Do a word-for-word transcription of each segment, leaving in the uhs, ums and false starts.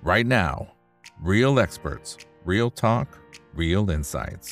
right now. Real experts, real talk, real insights.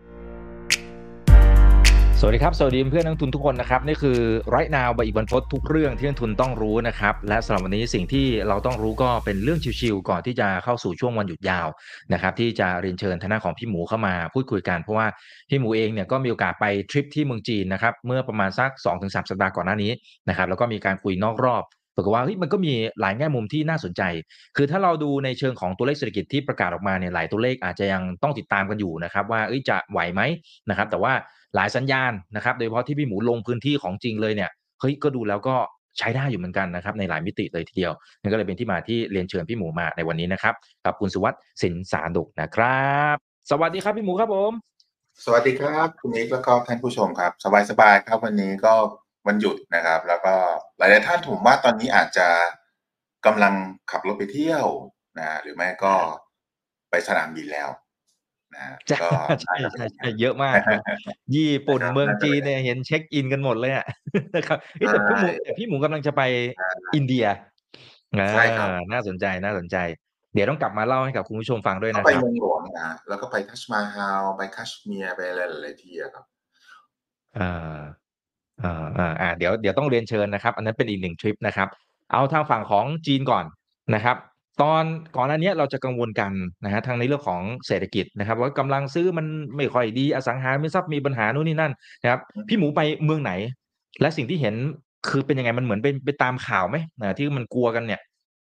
สวัสดีครับสวัสดีเพื่อนนักทุนทุกคนนะครับนี่คือ Right Now ใบอีกบรรพตทุกเรื่องที่นักทุนต้องรู้นะครับและสำหรับวันนี้สิ่งที่เราต้องรู้ก็เป็นเรื่องชิวๆก่อนที่จะเข้าสู่ช่วงวันหยุดยาวนะครับที่จะเรียนเชิญทางด้านของพี่หมูเข้ามาพูดคุยกันเพราะว่าพี่หมูเองเนี่ยก็มีโอกาสไปทริปที่เมืองจีนนะครับเมื่อประมาณสัก สองถึงสาม สัปดาห์ก่อนหน้านี้นะครับแล้วก็มีการคุยนอกรอบปรากฏว่าเฮ้ยมันก็มีหลายแง่มุมที่น่าสนใจคือถ้าเราดูในเชิงของตัวเลขเศรษฐกิจที่ประกาศออกมาเนี่ยหลายตัวเลขอาจจะยังต้องติดตามกันอยู่นะครับว่าเอ้ยจะไหวไหมนะครับแต่ว่าหลายสัญญาณนะครับโดยเฉพาะที่พี่หมูลงพื้นที่ของจริงเลยเนี่ยเฮ้ยก็ดูแล้วก็ใช้ได้อยู่เหมือนกันนะครับในหลายมิติเลยทีเดียวนั่นก็เลยเป็นที่มาที่เรียนเชิญพี่หมูมาในวันนี้นะครับกับคุณสุวัสดิ์สินสาดุกนะครับสวัสดีครับพี่หมูครับผมสวัสดีครับคุณนิกแล้วก็ท่านผู้ชมครับสบายๆครับวันนี้ก็วันหยุดนะครับแล้วก็หลายๆท่านผมว่าตอนนี้อาจจะกำลังขับรถไปเที่ยวนะหรือไม่ก็ไปสนามบินแล้วนะก็ใช่ใช่ใช่เยอะมากนะญี่ปุ่นเมืองจีนเนี่ยเห็นเช็คอินกันหมดเลยอ่ะนะครับแต่พี่หมูแต่พี่หมูกำลังจะไปอินเดียใช่ครับน่าสนใจน่าสนใจเดี๋ยวต้องกลับมาเล่าให้กับคุณผู้ชมฟังด้วยก็นะไปครับเมืองหลวงนะแล้วก็ไปทัชมาฮาลไปคัชเมียร์ไปอะไรหลายๆที่ครับอ่าอ่าอ่าอ่าเดี๋ยวเดี๋ยวต้องเรียนเชิญนะครับอันนั้นเป็นอีกหนึ่งทริปนะครับเอาทางฝั่งของจีนก่อนนะครับตอนก่อนหน้านี้เราจะกังวลกันนะฮะทางในเรื่องของเศรษฐกิจนะครับว่ากำลังซื้อมันไม่ค่อยดีอสังหาริมทรัพย์มีปัญหานู่นนี่นั่นนะครับพี่หมูไปเมืองไหนและสิ่งที่เห็นคือเป็นยังไงมันเหมือนเป็นไปตามข่าวไหมนะที่มันกลัวกันเนี่ย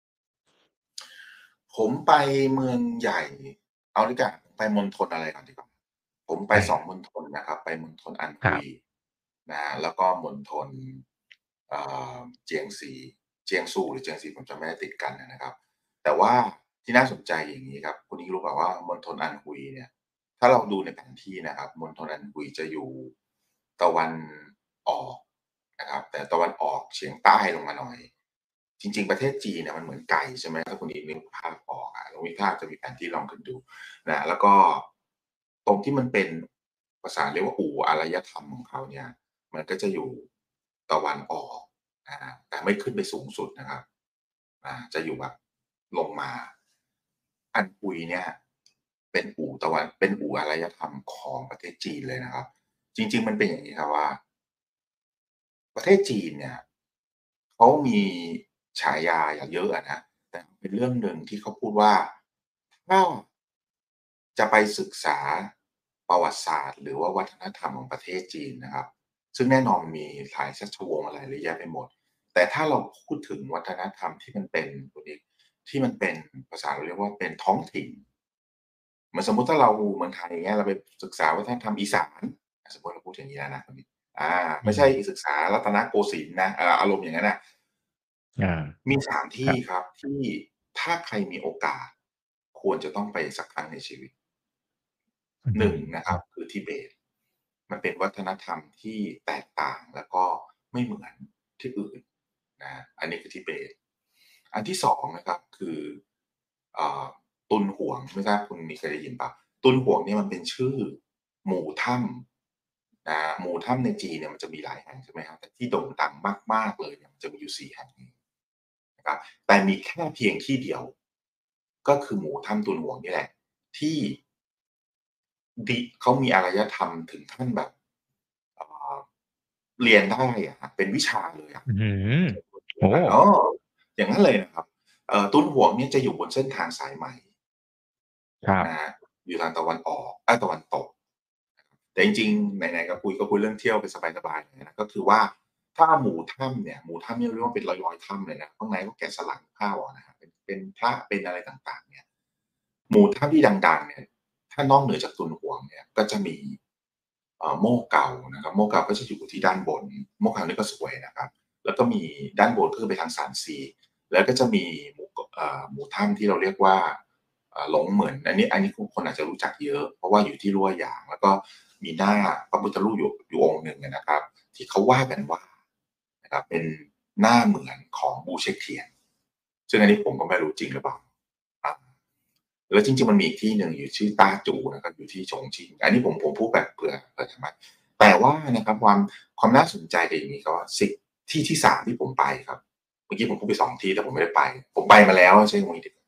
ผมไปเมืองใหญ่เอาดีกว่าไปมณฑลอะไรก่อนดีกว่าผมไปสองมณฑลนะครับไปมณฑลอันฮุยนะแล้วก็มณฑลเอ่อเจียงซีเจียงซูหรือเจียงซีผมจำไม่ได้ติดกันนะครับแต่ว่าที่น่าสนใจอย่างนี้ครับคุณนิกรู้เปล่าว่ามณฑลอันฮุยเนี่ยถ้าเราดูในแผนที่นะครับมณฑลอันฮุยจะอยู่ตะวันออกนะครับแต่ตะวันออกเฉียงใต้ลงมาหน่อยจริงๆประเทศจีนเนี่ยมันเหมือนไก่ใช่ไหมถ้าคุณนิกนึกภาพออกอ่ะลองนึกภาพจะมีแผนที่ลองขึ้นดูนะแล้วก็ตรงที่มันเป็นภาษาเรียกว่าอู่อารยธรรมของเขาเนี่ยมันก็จะอยู่ตะวันออกอ่าแต่ไม่ขึ้นไปสูงสุดนะครับอ่าจะอยู่แบบลงมาอันฮุยเนี่ยเป็นอู่ตะวันเป็นอู่อารยธรรมของประเทศจีนเลยนะครับจริงๆมันเป็นอย่างนี้ครับว่าประเทศจีนเนี่ยเขามีฉายาอย่างเยอะอะนะแต่เป็นเรื่องหนึ่งที่เขาพูดว่าถ้าจะไปศึกษาประวัติศาสตร์หรือว่าวัฒนธรรมของประเทศจีนนะครับซึ่งแน่นอนมีหลายชัชวงศ์อะไรเยอะแยะไปหมดแต่ถ้าเราพูดถึงวัฒนธรรมที่มันเป็นตัวนี้ที่มันเป็นภาษาเราเรียกว่าเป็นท้องถิ่นเหมือนสมมุติถ้าเราเมืองไทยอย่างเงี้ยเราไปศึกษาวัฒนธรรมอีสานสมมุติเราพูดอย่างงี้แล้วนะอาไม่ใช่ศึกษารัตนโกสินทร์นะอ่าอารมณ์อย่างนั้นน่ะอามีสามคที่รับครับที่ถ้าใครมีโอกาสควรจะต้องไปสักครั้งในชีวิตอือฮึหนึ่งนะครับคือทิเบตมันเป็นวัฒนธรรมที่แตกต่างแล้วก็ไม่เหมือนที่อื่นนะอันนี้คือทิเบตอันที่สองนะครับคืออ่าตุนหวงไม่ทราบคุณมีเคยได้ยินเปล่าตุนหวงเนี่ยมันเป็นชื่อหมู่ถ้ำนะหมู่ถ้ำในจีนเนี่ยมันจะมีหลายแห่งใช่ไหมครับแต่ที่โด่งดังมากๆเลยเนี่ยมันจะมีอยู่สี่แห่งนะครับแต่มีแค่เพียงที่เดียวก็คือหมู่ถ้ำตุนหวงนี่แหละที่ ดิเขามีอารยธรรมถึงขั้นแบบเอ่อเรียนได้อะครับเป็นวิชาเลยอะอื้อฮือโอ้เอออย่างงั้นเลยนะครับเอ่อตุ้นหวงเนี่ยจะอยู่บนเส้นทางสายไหมครับนะครับอยู่ทางตะวันออกเอ๊ยตะวันตกแต่จริงๆไหนๆก็คุยก็คุยเรื่องเที่ยวเป็นสบายๆหน่อยนะก็คือว่าถ้าหมู่ถ้ำเนี่ยหมู่ถ้ำเนี่ยเรียกว่าเป็นร้อยๆถ้ำเลยนะข้างในก็แกะสลักภาพออกนะครับเป็นเป็นพระเป็นอะไรต่างๆเนี่ยหมู่ถ้ำที่ดังๆเนี่ยถ้านอกเหนือจากตุนหวงเนี่ยก็จะมี เอ่อโม่เก่านะครับโม่เก่าก็จะอยู่ที่ด้านบนโม่เก่านี่ก็สวยนะครับแล้วก็มีด้านบนก็คือไปทางซานซีแล้วก็จะมีหมู่เอ่อหมู่ถ้ำที่เราเรียกว่าเอ่อหลงเหมือนอันนี้อันนี้คนอาจจะรู้จักเยอะเพราะว่าอยู่ที่รั่วหยางแล้วก็มีหน้าพระพุทธรูปอยู่อยู่องค์หนึ่งนะครับที่เขาว่ากันว่านะครับเป็นหน้าเหมือนของบูเช็กเทียนซึ่งอันนี้ผมก็ไม่รู้จริงหรือเปล่า แล้วจริงๆมันมีอีกที่หนึ่งอยู่ชื่อต้าจูนะครับอยู่ที่ฉงชิ่งอันนี้ผมผมพูดแบบเผื่อเผื่อจะมาแต่ว่านะครับความความน่าสนใจก็อย่างนี้ครับว่าสิที่ที่สามที่ผมไปครับเมื่อกี้ผมพูดไปสองที่แต่ผมไม่ได้ไปผมไปมาแล้วใช่ไหมที่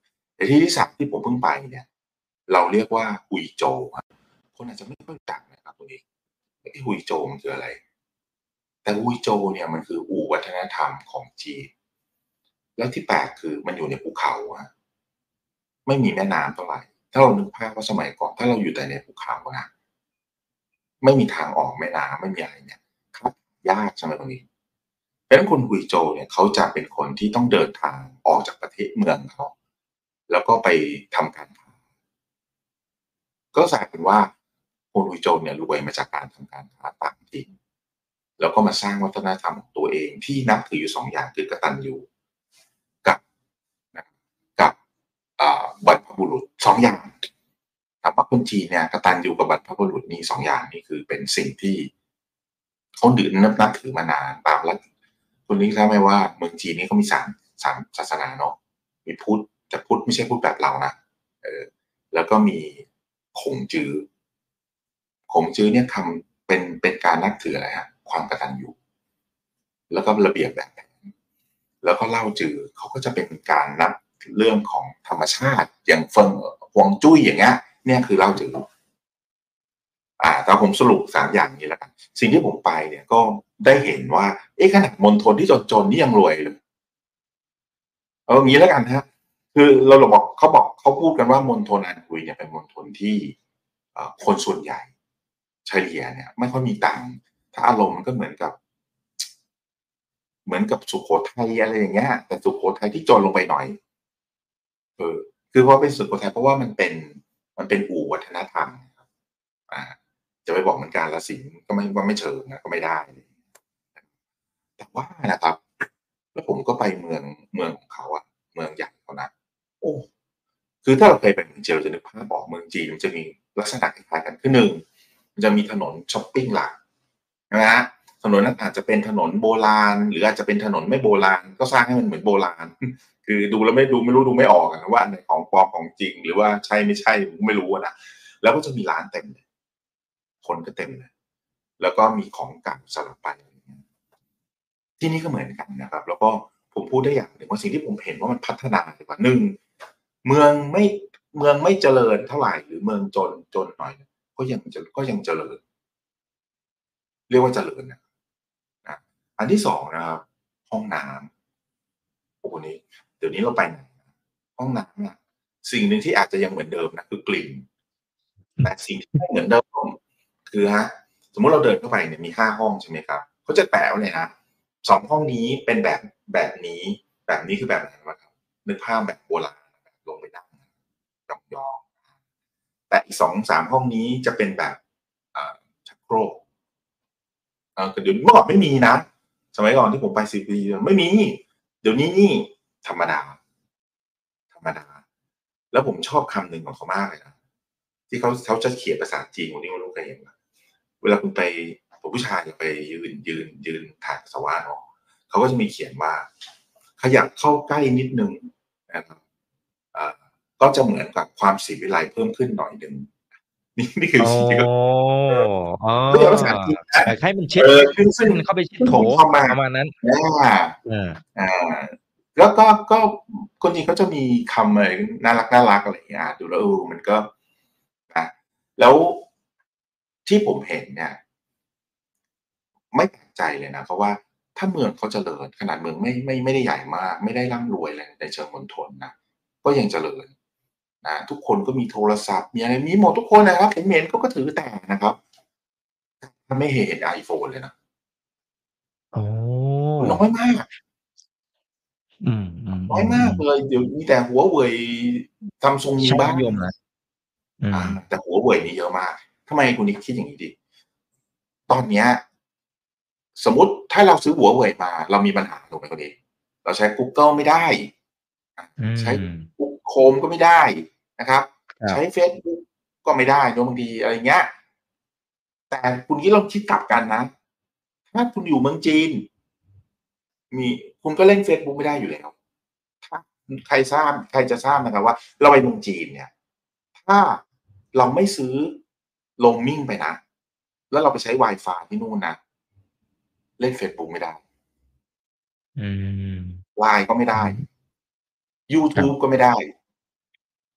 แต่ที่ที่สามที่ผมเพิ่งไปเนี่ยเราเรียกว่าฮุยโจวครับคนอาจจะไม่ค่อยรู้จักนะครับตรงนี้ไอ้ฮุยโจวมันคืออะไรแต่ฮุยโจวเนี่ยมันคืออู่วัฒนธรรมของจีนแล้วที่แปลกคือมันอยู่ในภูเขาอะไม่มีแม่น้ำเท่าไรถ้าเรานึกภาพว่าสมัยก่อนถ้าเราอยู่แต่ในภูเขานะไม่มีทางออกแม่น้ำไม่มีอะไรเนี่ยครับยากใช่ไหมตรงนี้เพราะฉะนั้นคนฮุยโจวเนี่ยเขาจะเป็นคนที่ต้องเดินทางออกจากประเทศเมืองเขาแล้วก็ไปทำการค้าก็กลายเป็นว่าคนฮุยโจวเนี่ยรวยมาจากการทำการค้าต่างถิ่นแล้วก็มาสร้างวัฒนธรรมของตัวเองที่นับถืออยู่สองอย่างคือกตัญญูกับนะกับอ่าบรรพบุรุษสองอย่างถามว่าคนจีนเนี่ยกตัญญูกับบรรพบุรุษนี่สองอย่างนี่คือเป็นสิ่งที่เขาดือนับนับถือมานานตามลัทธิคุณนี้ทราบไหมว่าเมืองจีนนี่เขามีสามสามศาสนาเนาะมีพุทธแต่พุทธไม่ใช่พุทธแบบเรานะเออแล้วก็มีขงจื้อขงจื้อเนี่ยทำเป็นเป็นการนับถืออะไรฮะความกตัญญูแล้วก็ระเบียบแบบแผนแล้วก็เล่าจือเขาก็จะเป็นการนับเรื่องของธรรมชาติอย่างเฟิงฮวงจุ้ยอย่างเงี้ยเนี่ยคือเล่าจืออ่าแต่ผมสรุปสามอย่างนี้แล้วกันสิ่งที่ผมไปเนี่ยก็ได้เห็นว่าเอ๊ะขนาดมณฑลที่จนๆนี่ยังรวยเลยเอาอย่างนี้แล้วกันฮะคือเราบอกเขาบอกเขาพูดกันว่ามณฑลอันหุยเนี่ยเป็นมณฑลที่คนส่วนใหญ่เฉลี่ยเนี่ยไม่ค่อยมีตังค์ถ้าอารมณ์มันก็เหมือนกับเหมือนกับสุโขทัยอะไรอย่างเงี้ยแต่สุโขทัยที่จนลงไปหน่อยเออคือเพราะเป็นสุโขทัยเพราะว่ามันเป็นมันเป็นอู่วัฒนธรรมครับอ่าจะไปบอกมันกาฬสินธุ์ก็ไม่ว่าไม่เชิงนะก็ไม่ได้แต่ว่านะครับแล้วผมก็ไปเมืองเมืองของเขาอะเมืองใหญ่เขานะโอ้คือถ้าเราเคยไปเมืองจีนเราจะนึกภาพออกเมืองจีนมันจะมีลักษณะคล้ายๆกันคือหนึ่งมันจะมีถนนช็อปปิงหลักนะฮะถนนนั้นอาจจะเป็นถนนโบราณหรืออาจจะเป็นถนนไม่โบราณก็สร้างให้มันเหมือนโบราณคือดูแล้วไม่ดูไม่รู้ดูไม่ออกอะว่าอันไหนของปลอมของจริงหรือว่าใช่ไม่ใช่ผมไม่รู้อะนะแล้วก็จะมีร้านเต็มเลยคนก็เต็มเลยแล้วก็มีของเก่าสลับไป ที่นี่ก็เหมือนกันนะครับแล้วก็ผมพูดได้อย่างหนึ่งว่าสิ่งที่ผมเห็นว่ามันพัฒนาดีกว่าหนึ่งเมืองไม่เมืองไม่เจริญเท่าไหร่หรือเมืองจนจนหน่อยก็ยังจะก็ยังเจริญเรียกว่าเจริญนะนะอันที่สองนะครับห้องน้ำโอ้โหนี้เดี๋ยวนี้เราไปไหนห้องน้ำเนี่ยสิ่งหนึ่งที่อาจจะยังเหมือนเดิมนะคือกลิ่นแต่สิ่งที่ไม่เหมือนเดิมคือฮะสมมุติเราเดินเข้าไปเนี่ยมีห้าห้องใช่ไหมครับเขาจะแปะไว้เลยนะสองห้องนี้เป็นแบบแบบนี้แบบนี้คือแบบไหนวะครับนึกภาพแบบโบราณแบบลงไปนั่งยองๆแต่อีกสองสามห้องนี้จะเป็นแบบอ่าชักโครกเออแต่เดี๋ยวเมื่อก่อนไม่มีนะสมัยก่อนที่ผมไปสิบปีไม่มีเดี๋ยวนี้นี่ธรรมดาธรรมดาแล้วผมชอบคำหนึ่งของเขามากเลยนะที่เขาเขาจะเขียนภาษาจีนคนนี้ไม่รู้เคยเห็นไหมเวลาคุณไปผู้ชายไปยืนยืนยืนถ่ายปัสสาวะเนาะเขาก็จะมีเขียนว่าขยับเข้าใกล้นิดนึงนะครับก็จะเหมือนกับความศิวิไลเพิ่มขึ้นหน่อยหนึ่งนี่นี่คืออ๋อสิ่งที่เขาอ๋อเขาอยากภาษาจีนนะอยากให้มันชิเอดอซึ่งซึ่งให้มันเข้าไปชิดซึ่งโถผมชอบมากประมาณนั้นอาเอออ่าแล้วก็ก็คนจีนเขาจะมีคำอะไรน่ารักน่ารักอะไรอย่างเงี้ยดูแล้วเออมันก็นะแล้วที่ผมเห็นเนี่ย ไม่แปลกใจเลยนะเพราะว่าถ้าเมืองเขาเจริญขนาดเมืองไม่ไม่ไม่ได้ใหญ่มากไม่ได้ร่ำรวยอะไรในเชิงมณฑลนะก็ยังเจริญนะทุกคนก็มีโทรศัพท์มีอะไรมีหมดทุกคนนะครับผมเห็นเขาก็ถือแต่นะครับถ้าไม่เห็น iPhone เลยนะอ๋อน้อยมากอืน้อยมากมๆๆๆเลยเดี๋ยวมีแต่ Huawei Samsung มียอดบ้างนิยมนะอือามแต่ Huawei นี่เยอะมากทำไมคุณนิกคิดอย่างงี้ดิตอนเนี้ยสมมุติถ้าเราซื้อ Huawei มาเรามีปัญหาถูกไหมคุณนิกเราใช้กูเกิลไม่ได้อืใช้มบุ๊กโครมก็ไม่ได้นะครับใช้ครับเฟซบุ๊กก็ไม่ได้เนาะบางทีอะไรเงี้ยแต่คุณงี้ลองคิดกลับกันนะถ้าคุณอยู่เมืองจีนมีคุณก็เล่นเฟซบุ๊กไม่ได้อยู่แล้วถ้าใครทราบใครจะทราบนะครับว่าเราไปเมืองจีนเนี่ยถ้าเราไม่ซื้อ roaming ไปนะแล้วเราไปใช้วายฟายที่นู่นนะเล่นเฟซบุ๊กไม่ได้อืมไลน์ ก็ไม่ได้อืมยูทูบครับก็ไม่ได้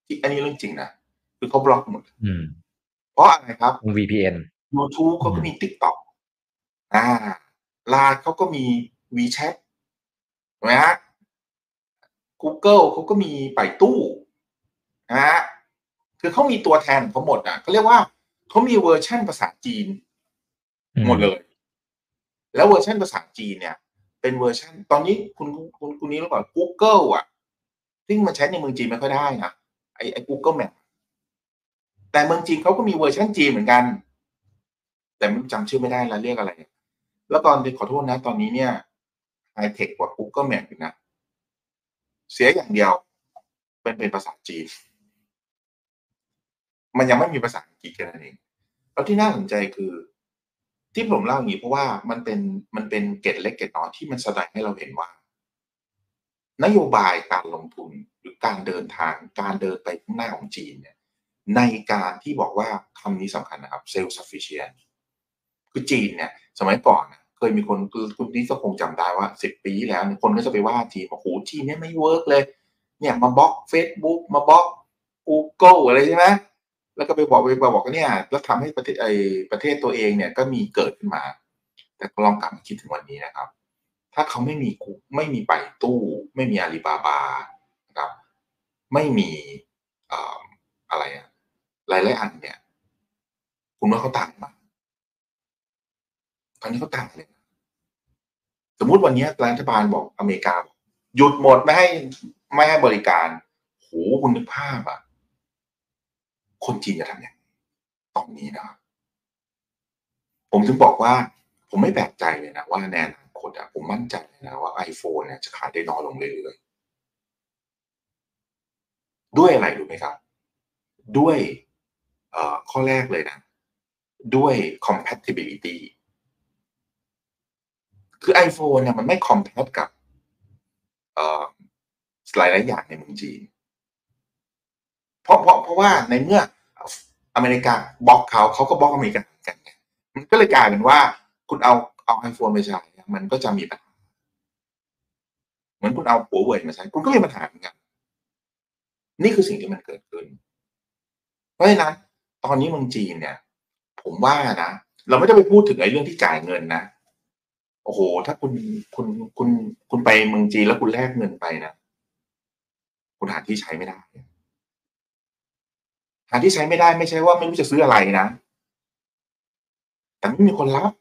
อันนี้เรื่องจริงนะคือเขาบล็อกหมดอืมเพราะอะไรครับวี พี เอ็นยูทูบเขาก็มี TikTok อ่า ไลน์ เขาก็มี WeChat ถูกไหมครับ Google เขาก็มีไปตู้นะครับคือเขามีตัวแทนของเขาหมดอ่ะเขาเรียกว่าเขามีเวอร์ชันภาษาจีนหมดเลย แล้วเวอร์ชันภาษาจีนเนี่ยเป็นเวอร์ชันตอนนี้คุณคุณคุณนี้รู้เปล่า Google อ่ะซึ่งมันใช้ในเมืองจีนไม่ค่อยได้นะไอ้ไอ้ Google Map แต่เมืองจีนเขาก็มีเวอร์ชันจีนเหมือนกันแต่ไม่จำชื่อไม่ได้แล้วเรียกอะไรแล้วตอนขอโทษนะตอนนี้เนี่ยไฮเทคกว่า Google Map อีกนะเสียอย่างเดียวเป็นเป็นภาษาจีนมันยังไม่มีภาษาอังกฤษแค่นั้นเองแล้วที่น่าสนใจคือที่ผมเล่าอย่างนี้เพราะว่ามันเป็นมันเป็นเกร็ดเล็กเกร็ดน้อยที่มันแสดงให้เราเห็นว่านโยบายการลงทุนหรือการเดินทางการเดินไปข้างหน้าของจีนเนี่ยในการที่บอกว่าคำนี้สำคัญนะครับ self sufficient คือจีนเนี่ยสมัยก่อนเคยมีคนคือคุณนี่ก็คงจำได้ว่าสิบปีที่แล้วคนก็จะไปว่าจีนว่าโอ้โหจีนเนี่ยไม่เวิร์กเลยเนี่ยมาบล็อก Facebook มาบล็อก Google อะไรใช่ไหมแล้วก็ไปบอกไปบอกว่าเนี่ยแล้วทำให้ประเทศไอ้ประเทศตัวเองเนี่ยก็มีเกิดขึ้นมาแต่ลองกลับมาคิดถึงวันนี้นะครับถ้าเขาไม่มีไม่มีไปตู้ไม่มีอาลีบาบานะครับไม่มีอะไรอะหลายๆอันเนี่ยคุณว่าเขาต่างไหมตอนนี้เขาต่างเลยสมมุติวันนี้รัฐบาลบอกอเมริกาหยุดหมดไม่ให้ไม่ให้บริการโหคุณนึกภาพอะคนจีนจะทำยังไงตอนนี้นะครับผมถึงบอกว่าผมไม่แปลกใจเลยนะว่าในอนาคตอะผมมั่นใจเลยนะว่า iPhone เนี่ยจะขายได้น้อยลงเรื่อยๆด้วยอะไรรู้ไหมครับด้วยเอ่อข้อแรกเลยนะด้วย compatibility คือ iPhone เนี่ยมันไม่ compat กับเอ่อหลายๆอย่างในเมืองจีนเพราะเพราะเพราะว่าในเมื่ออเมริกาบล็อกเขาเขาก็บล็อกอเมริกาเหมือนกันไงมันก็เลยกลายเป็นว่าคุณเอาเอา iPhone ไปใช้มันก็จะมีปัญหาเหมือนคุณเอา Huawei มาใช้คุณก็มีปัญหาเหมือนกันนี่คือสิ่งที่มันเกิดขึ้นเพราะฉะนั้นตอนนี้เมืองจีนเนี่ยผมว่านะเราไม่ต้องไปพูดถึงไอ้เรื่องที่จ่ายเงินนะโอ้โหถ้าคุณคุณคุณคุณไปเมืองจีนแล้วคุณแลกเงินไปนะคุณหาที่ใช้ไม่ได้หาที่ใช้ไม่ได้ไม่ใช่ว่าไม่รู้จะซื้ออะไรนะแต่ไม่มีคนรับ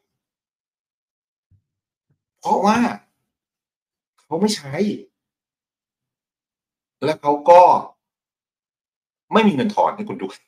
เพราะว่าเขาไม่ใช้และเขาก็ไม่มีเงินถอนให้คุณด้วย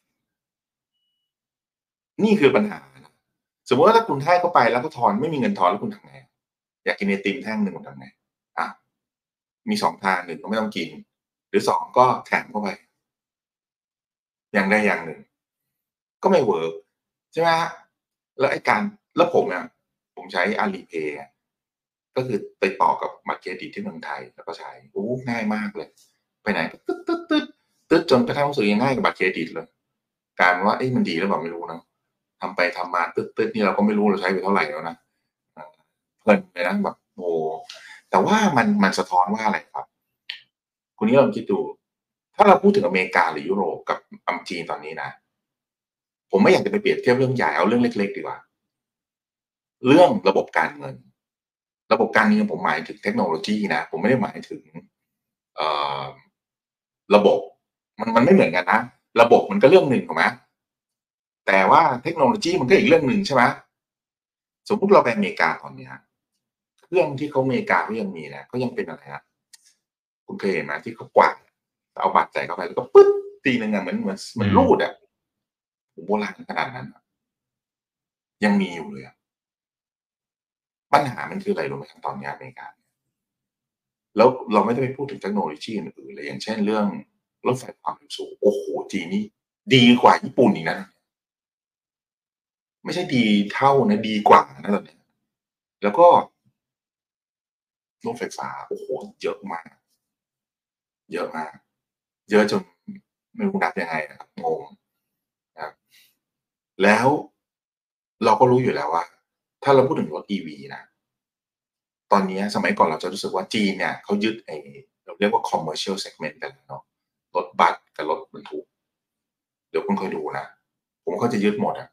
นี่คือปัญหาสมมุติว่าถ้าคุณให้เขาไปแล้วเขาถอนไม่มีเงินถอนแล้วคุณทำไงอยากกินไอติมแท่งหนึ่งคุณทำไงอ่ะมีสองทางหนึ่งก็ไม่ต้องกินหรือสองก็แถมเข้าไปอย่างใดอย่างหนึ่งก็ไม่เวิร์กใช่ไหมฮะแล้วไอ้การแล้วผมเนี่ยผมใช้ Alipay ก็คือไปต่อกับบัตรเครดิตที่เมืองไทยแล้วก็ใช้โอ้ง่ายมากเลยไปไหนตึ๊ดตึ๊ดตึ๊ดตึ๊ดจนกระทั่งรู้สึกยังง่ายกับบัตรเครดิตเลยกลายเป็นว่าเอ๊ะมันดีหรือเปล่าไม่รู้นะทำไปทำมาตึ๊ดตึ๊ดนี่เราก็ไม่รู้เราใช้ไปเท่าไหร่แล้วนะเพลินเลยนะแบบโอ้แต่ว่ามันมันสะท้อนว่าอะไรครับคุณนี่ลองคิดดูถ้าเราพูดถึงอเมริกาหรือยุโรปกับอัมจีนตอนนี้นะผมไม่อยากจะไปเปรียบเทียบเรื่องใหญ่เอาเรื่องเล็กๆดีกว่าเรื่องระบบการเงินระบบการเงินผมหมายถึงเทคโนโลยีนะผมไม่ได้หมายถึงระบบมันมันไม่เหมือนกันนะระบบมันก็เรื่องหนึ่งถูกไหมแต่ว่าเทคโนโลยีมันก็อีกเรื่องหนึ่งใช่ไหมสมมติเราไปอเมริกาตอนนี้เครื่องที่เขาอเมริกาก็ยังมีนะก็ยังเป็นอะไรนะคุณเคยเห็นไหมที่เขากวาดเอาบัตรใส่เข้าไปแล้วก็ปึ๊บตีหนึ่งอ่ะเหมือนเหมือนเหมือนรูดอ่ะโบราณขนาดนั้นยังมีอยู่เลยปัญหามันคืออะไรรู้ไหมครับตอนนี้อเมริกาแล้วเราไม่ได้ไปพูดถึงเทคโนโลยีอื่นเลยอย่างเช่นเรื่องรถไฟความเร็วสูงโอ้โหจีนนี่ดีกว่าญี่ปุ่นอีกนะไม่ใช่ดีเท่านะดีกว่านะตอนนี้แล้วก็รถไฟฟ้าโอ้โหเยอะมากเยอะมากเยอะจนไม่รู้นับยังไงนะครับงงนะครับแล้วเราก็รู้อยู่แล้วว่าถ้าเราพูดถึงรถ อี วี นะตอนนี้สมัยก่อนเราจะรู้สึกว่าจีนเนี่ยเขายึดไอ้เราเรียกว่า commercial segment กันเนาะรถบัสกับรถบรรทุกคุณคอยดูนะผมก็จะยึดหมดอะ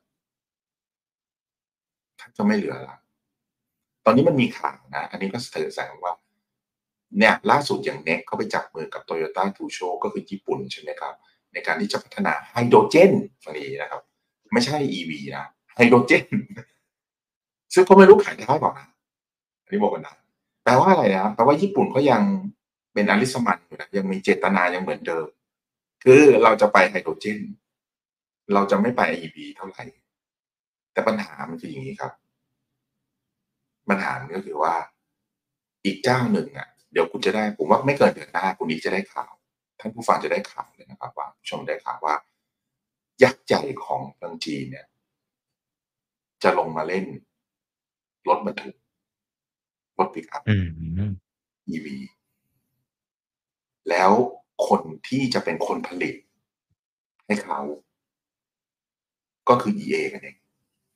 แทบจะไม่เหลือแล้วตอนนี้มันมีข่าวนะอันนี้ก็สะเทือนใจว่าเนี่ยล่าสุดอย่าง เน็กซ์ เขาไปจับมือกับ Toyota Tsusho ก็คือญี่ปุ่นใช่ไหมครับในการที่จะพัฒนาไฮโดรเจนฝั่งนี้นะครับไม่ใช่ อี วี นะไฮโดรเจนซึ่งก็ไม่รู้ขายได้เปล่านะอันนี้บอกก่อนนะแปลว่าอะไรนะแปลว่าญี่ปุ่นเขายังเป็นอลิสมันอยู่นะยังมีเจตนายังเหมือนเดิมคือเราจะไปไฮโดรเจนเราจะไม่ไป อี วี เท่าไหร่แต่ปัญหามันคืออย่างนี้ครับปัญหามันก็คือว่าอีกเจ้าหนึ่งอ่ะเดี๋ยวคุณจะได้ผมว่าไม่เกินเดือนหน้าคุณนี้จะได้ข่าวท่านผู้ฟังจะได้ข่าวเลยนะครับว่าผู้ชมได้ข่าวว่ายักษ์ใหญ่ของเมืองจีนเนี่ยจะลงมาเล่นรถบรรทุกรถปิกอัพอืมอี วี แล้วคนที่จะเป็นคนผลิตให้เขาก็คือ อี เอ กันเอง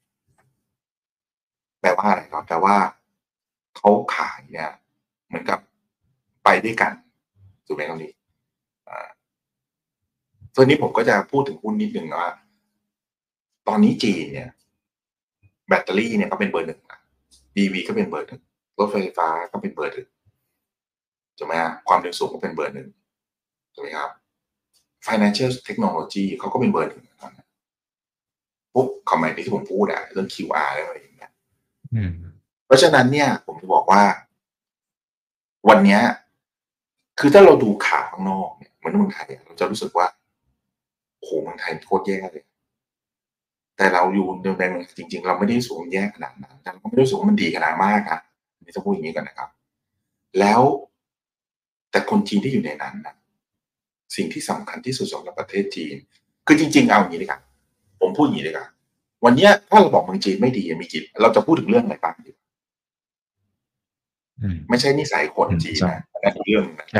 แปลว่าอะไรครับแปลว่าเขาขายเนี่ยเหมือนกับไปด้วยกันถูกไหมตรงนี้อ่าส่วนนี้ผมก็จะพูดถึงหุ้นนิดนึงว่าตอนนี้จีนเนี่ยแบตเตอรี่เนี่ยก็เป็นเบอร์หนึ่งนะ อี วี ก็เป็นเบอร์หนึ่งรถไฟฟ้าก็เป็นเบอร์หนึ่งใช่ไหมฮะความเร็วสูงก็เป็นเบอร์หนึ่งถูกไหมครับ Financial Technology เขาก็เป็นเบอร์หนึ่งนะพวกคอมเมนต์ที่ผมพูดอะเรื่อง คิว อาร์ อะไรอย่างเงี้ยเพราะฉะนั้นเนี่ยผมจะบอกว่าวันนี้คือถ้าเราดูข่าวข้างนอกเนี่ยเหมือนเมืองไทยเราจะรู้สึกว่าโอ้โหเมืองไทยโคตรแย่เลยแต่เราอยู่ในเมืองจริงๆเราไม่ได้รู้สึกว่าแย่ขนาดนั้นแต่เราก็ไม่ได้รู้สึกว่ามันดีขนาดมากนะนี่จะพูดอย่างนี้ก่อนนะครับแล้วแต่คนจีนที่อยู่ในนั้นนะสิ่งที่สำคัญที่สุดสำหรับประเทศจีนคือจริงๆเอาอย่างนี้ดีกว่าผมพูดอย่างนี้ดีกว่าวันนี้ถ้าเราบอกเมืองจีนไม่ดีมีจีนเราจะพูดถึงเรื่องอะไรบ้างดีไม่ใช่นิสัยคนจีนนะนั่นเรื่องนะ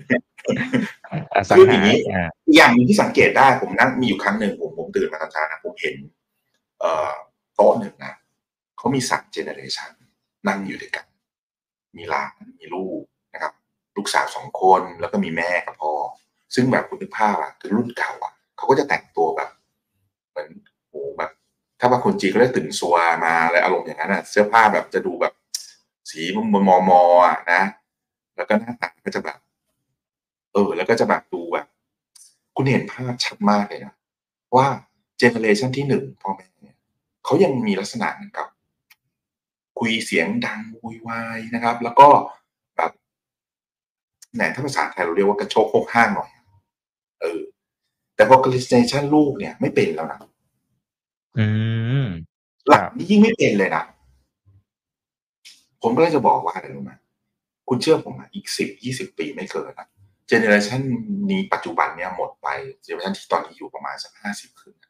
คืออย่างนี้อย่างนึงที่สังเกตได้ผมนั่งมีอยู่ครั้งหนึ่งผมผมตื่นมาตอนเช้านะผมเห็นเอ่อโต๊ะหนึ่งนะเขามีสามเจเนอเรชันนั่งอยู่ด้วยกันมีหลานมีลูกนะครับลูกสาวสองคนแล้วก็มีแม่กับพ่อซึ่งแบบคุณนึกภาพอ่ะคือรุ่นเก่าอ่ะเขาก็จะแต่งตัวแบบเหมือนโอ้แบบถ้าว่าคนจีนก็ได้ตื่นซัวมาอะไรอารมณ์อย่างนั้นอ่ะเสื้อผ้าแบบจะดูแบบสีมอมออ่ะนะแล้วก็หน้าตาก็จะแบบเออแล้วก็จะแบบดูแบบคุณเห็นภาพชัดมากเลยนะว่าเจเนอเรชันที่หนึ่งพ่อแม่เนี่ยเขายังมีลักษณะเหมือนกับคุยเสียงดังวุ่นวายนะครับแล้วก็แบบไหนถ้าภาษาไทยเราเรียกว่ากระโชกโคกห้างหน่อยเออแต่พอ generation ลูกเนี่ยไม่เป็นแล้วนะอืมหลังนี้ยิ่งไม่เป็นเลยนะผมก็เลยจะบอกว่าอะไรรู้ไหมคุณเชื่อผมอ่ะอีกสิบยี่สิบปีไม่เกินนะเจเนอเรชันนี้ปัจจุบันเนี่ยหมดไปเจเนอเรชันที่ตอนนี้อยู่ประมาณสักห้าสิบขึ้น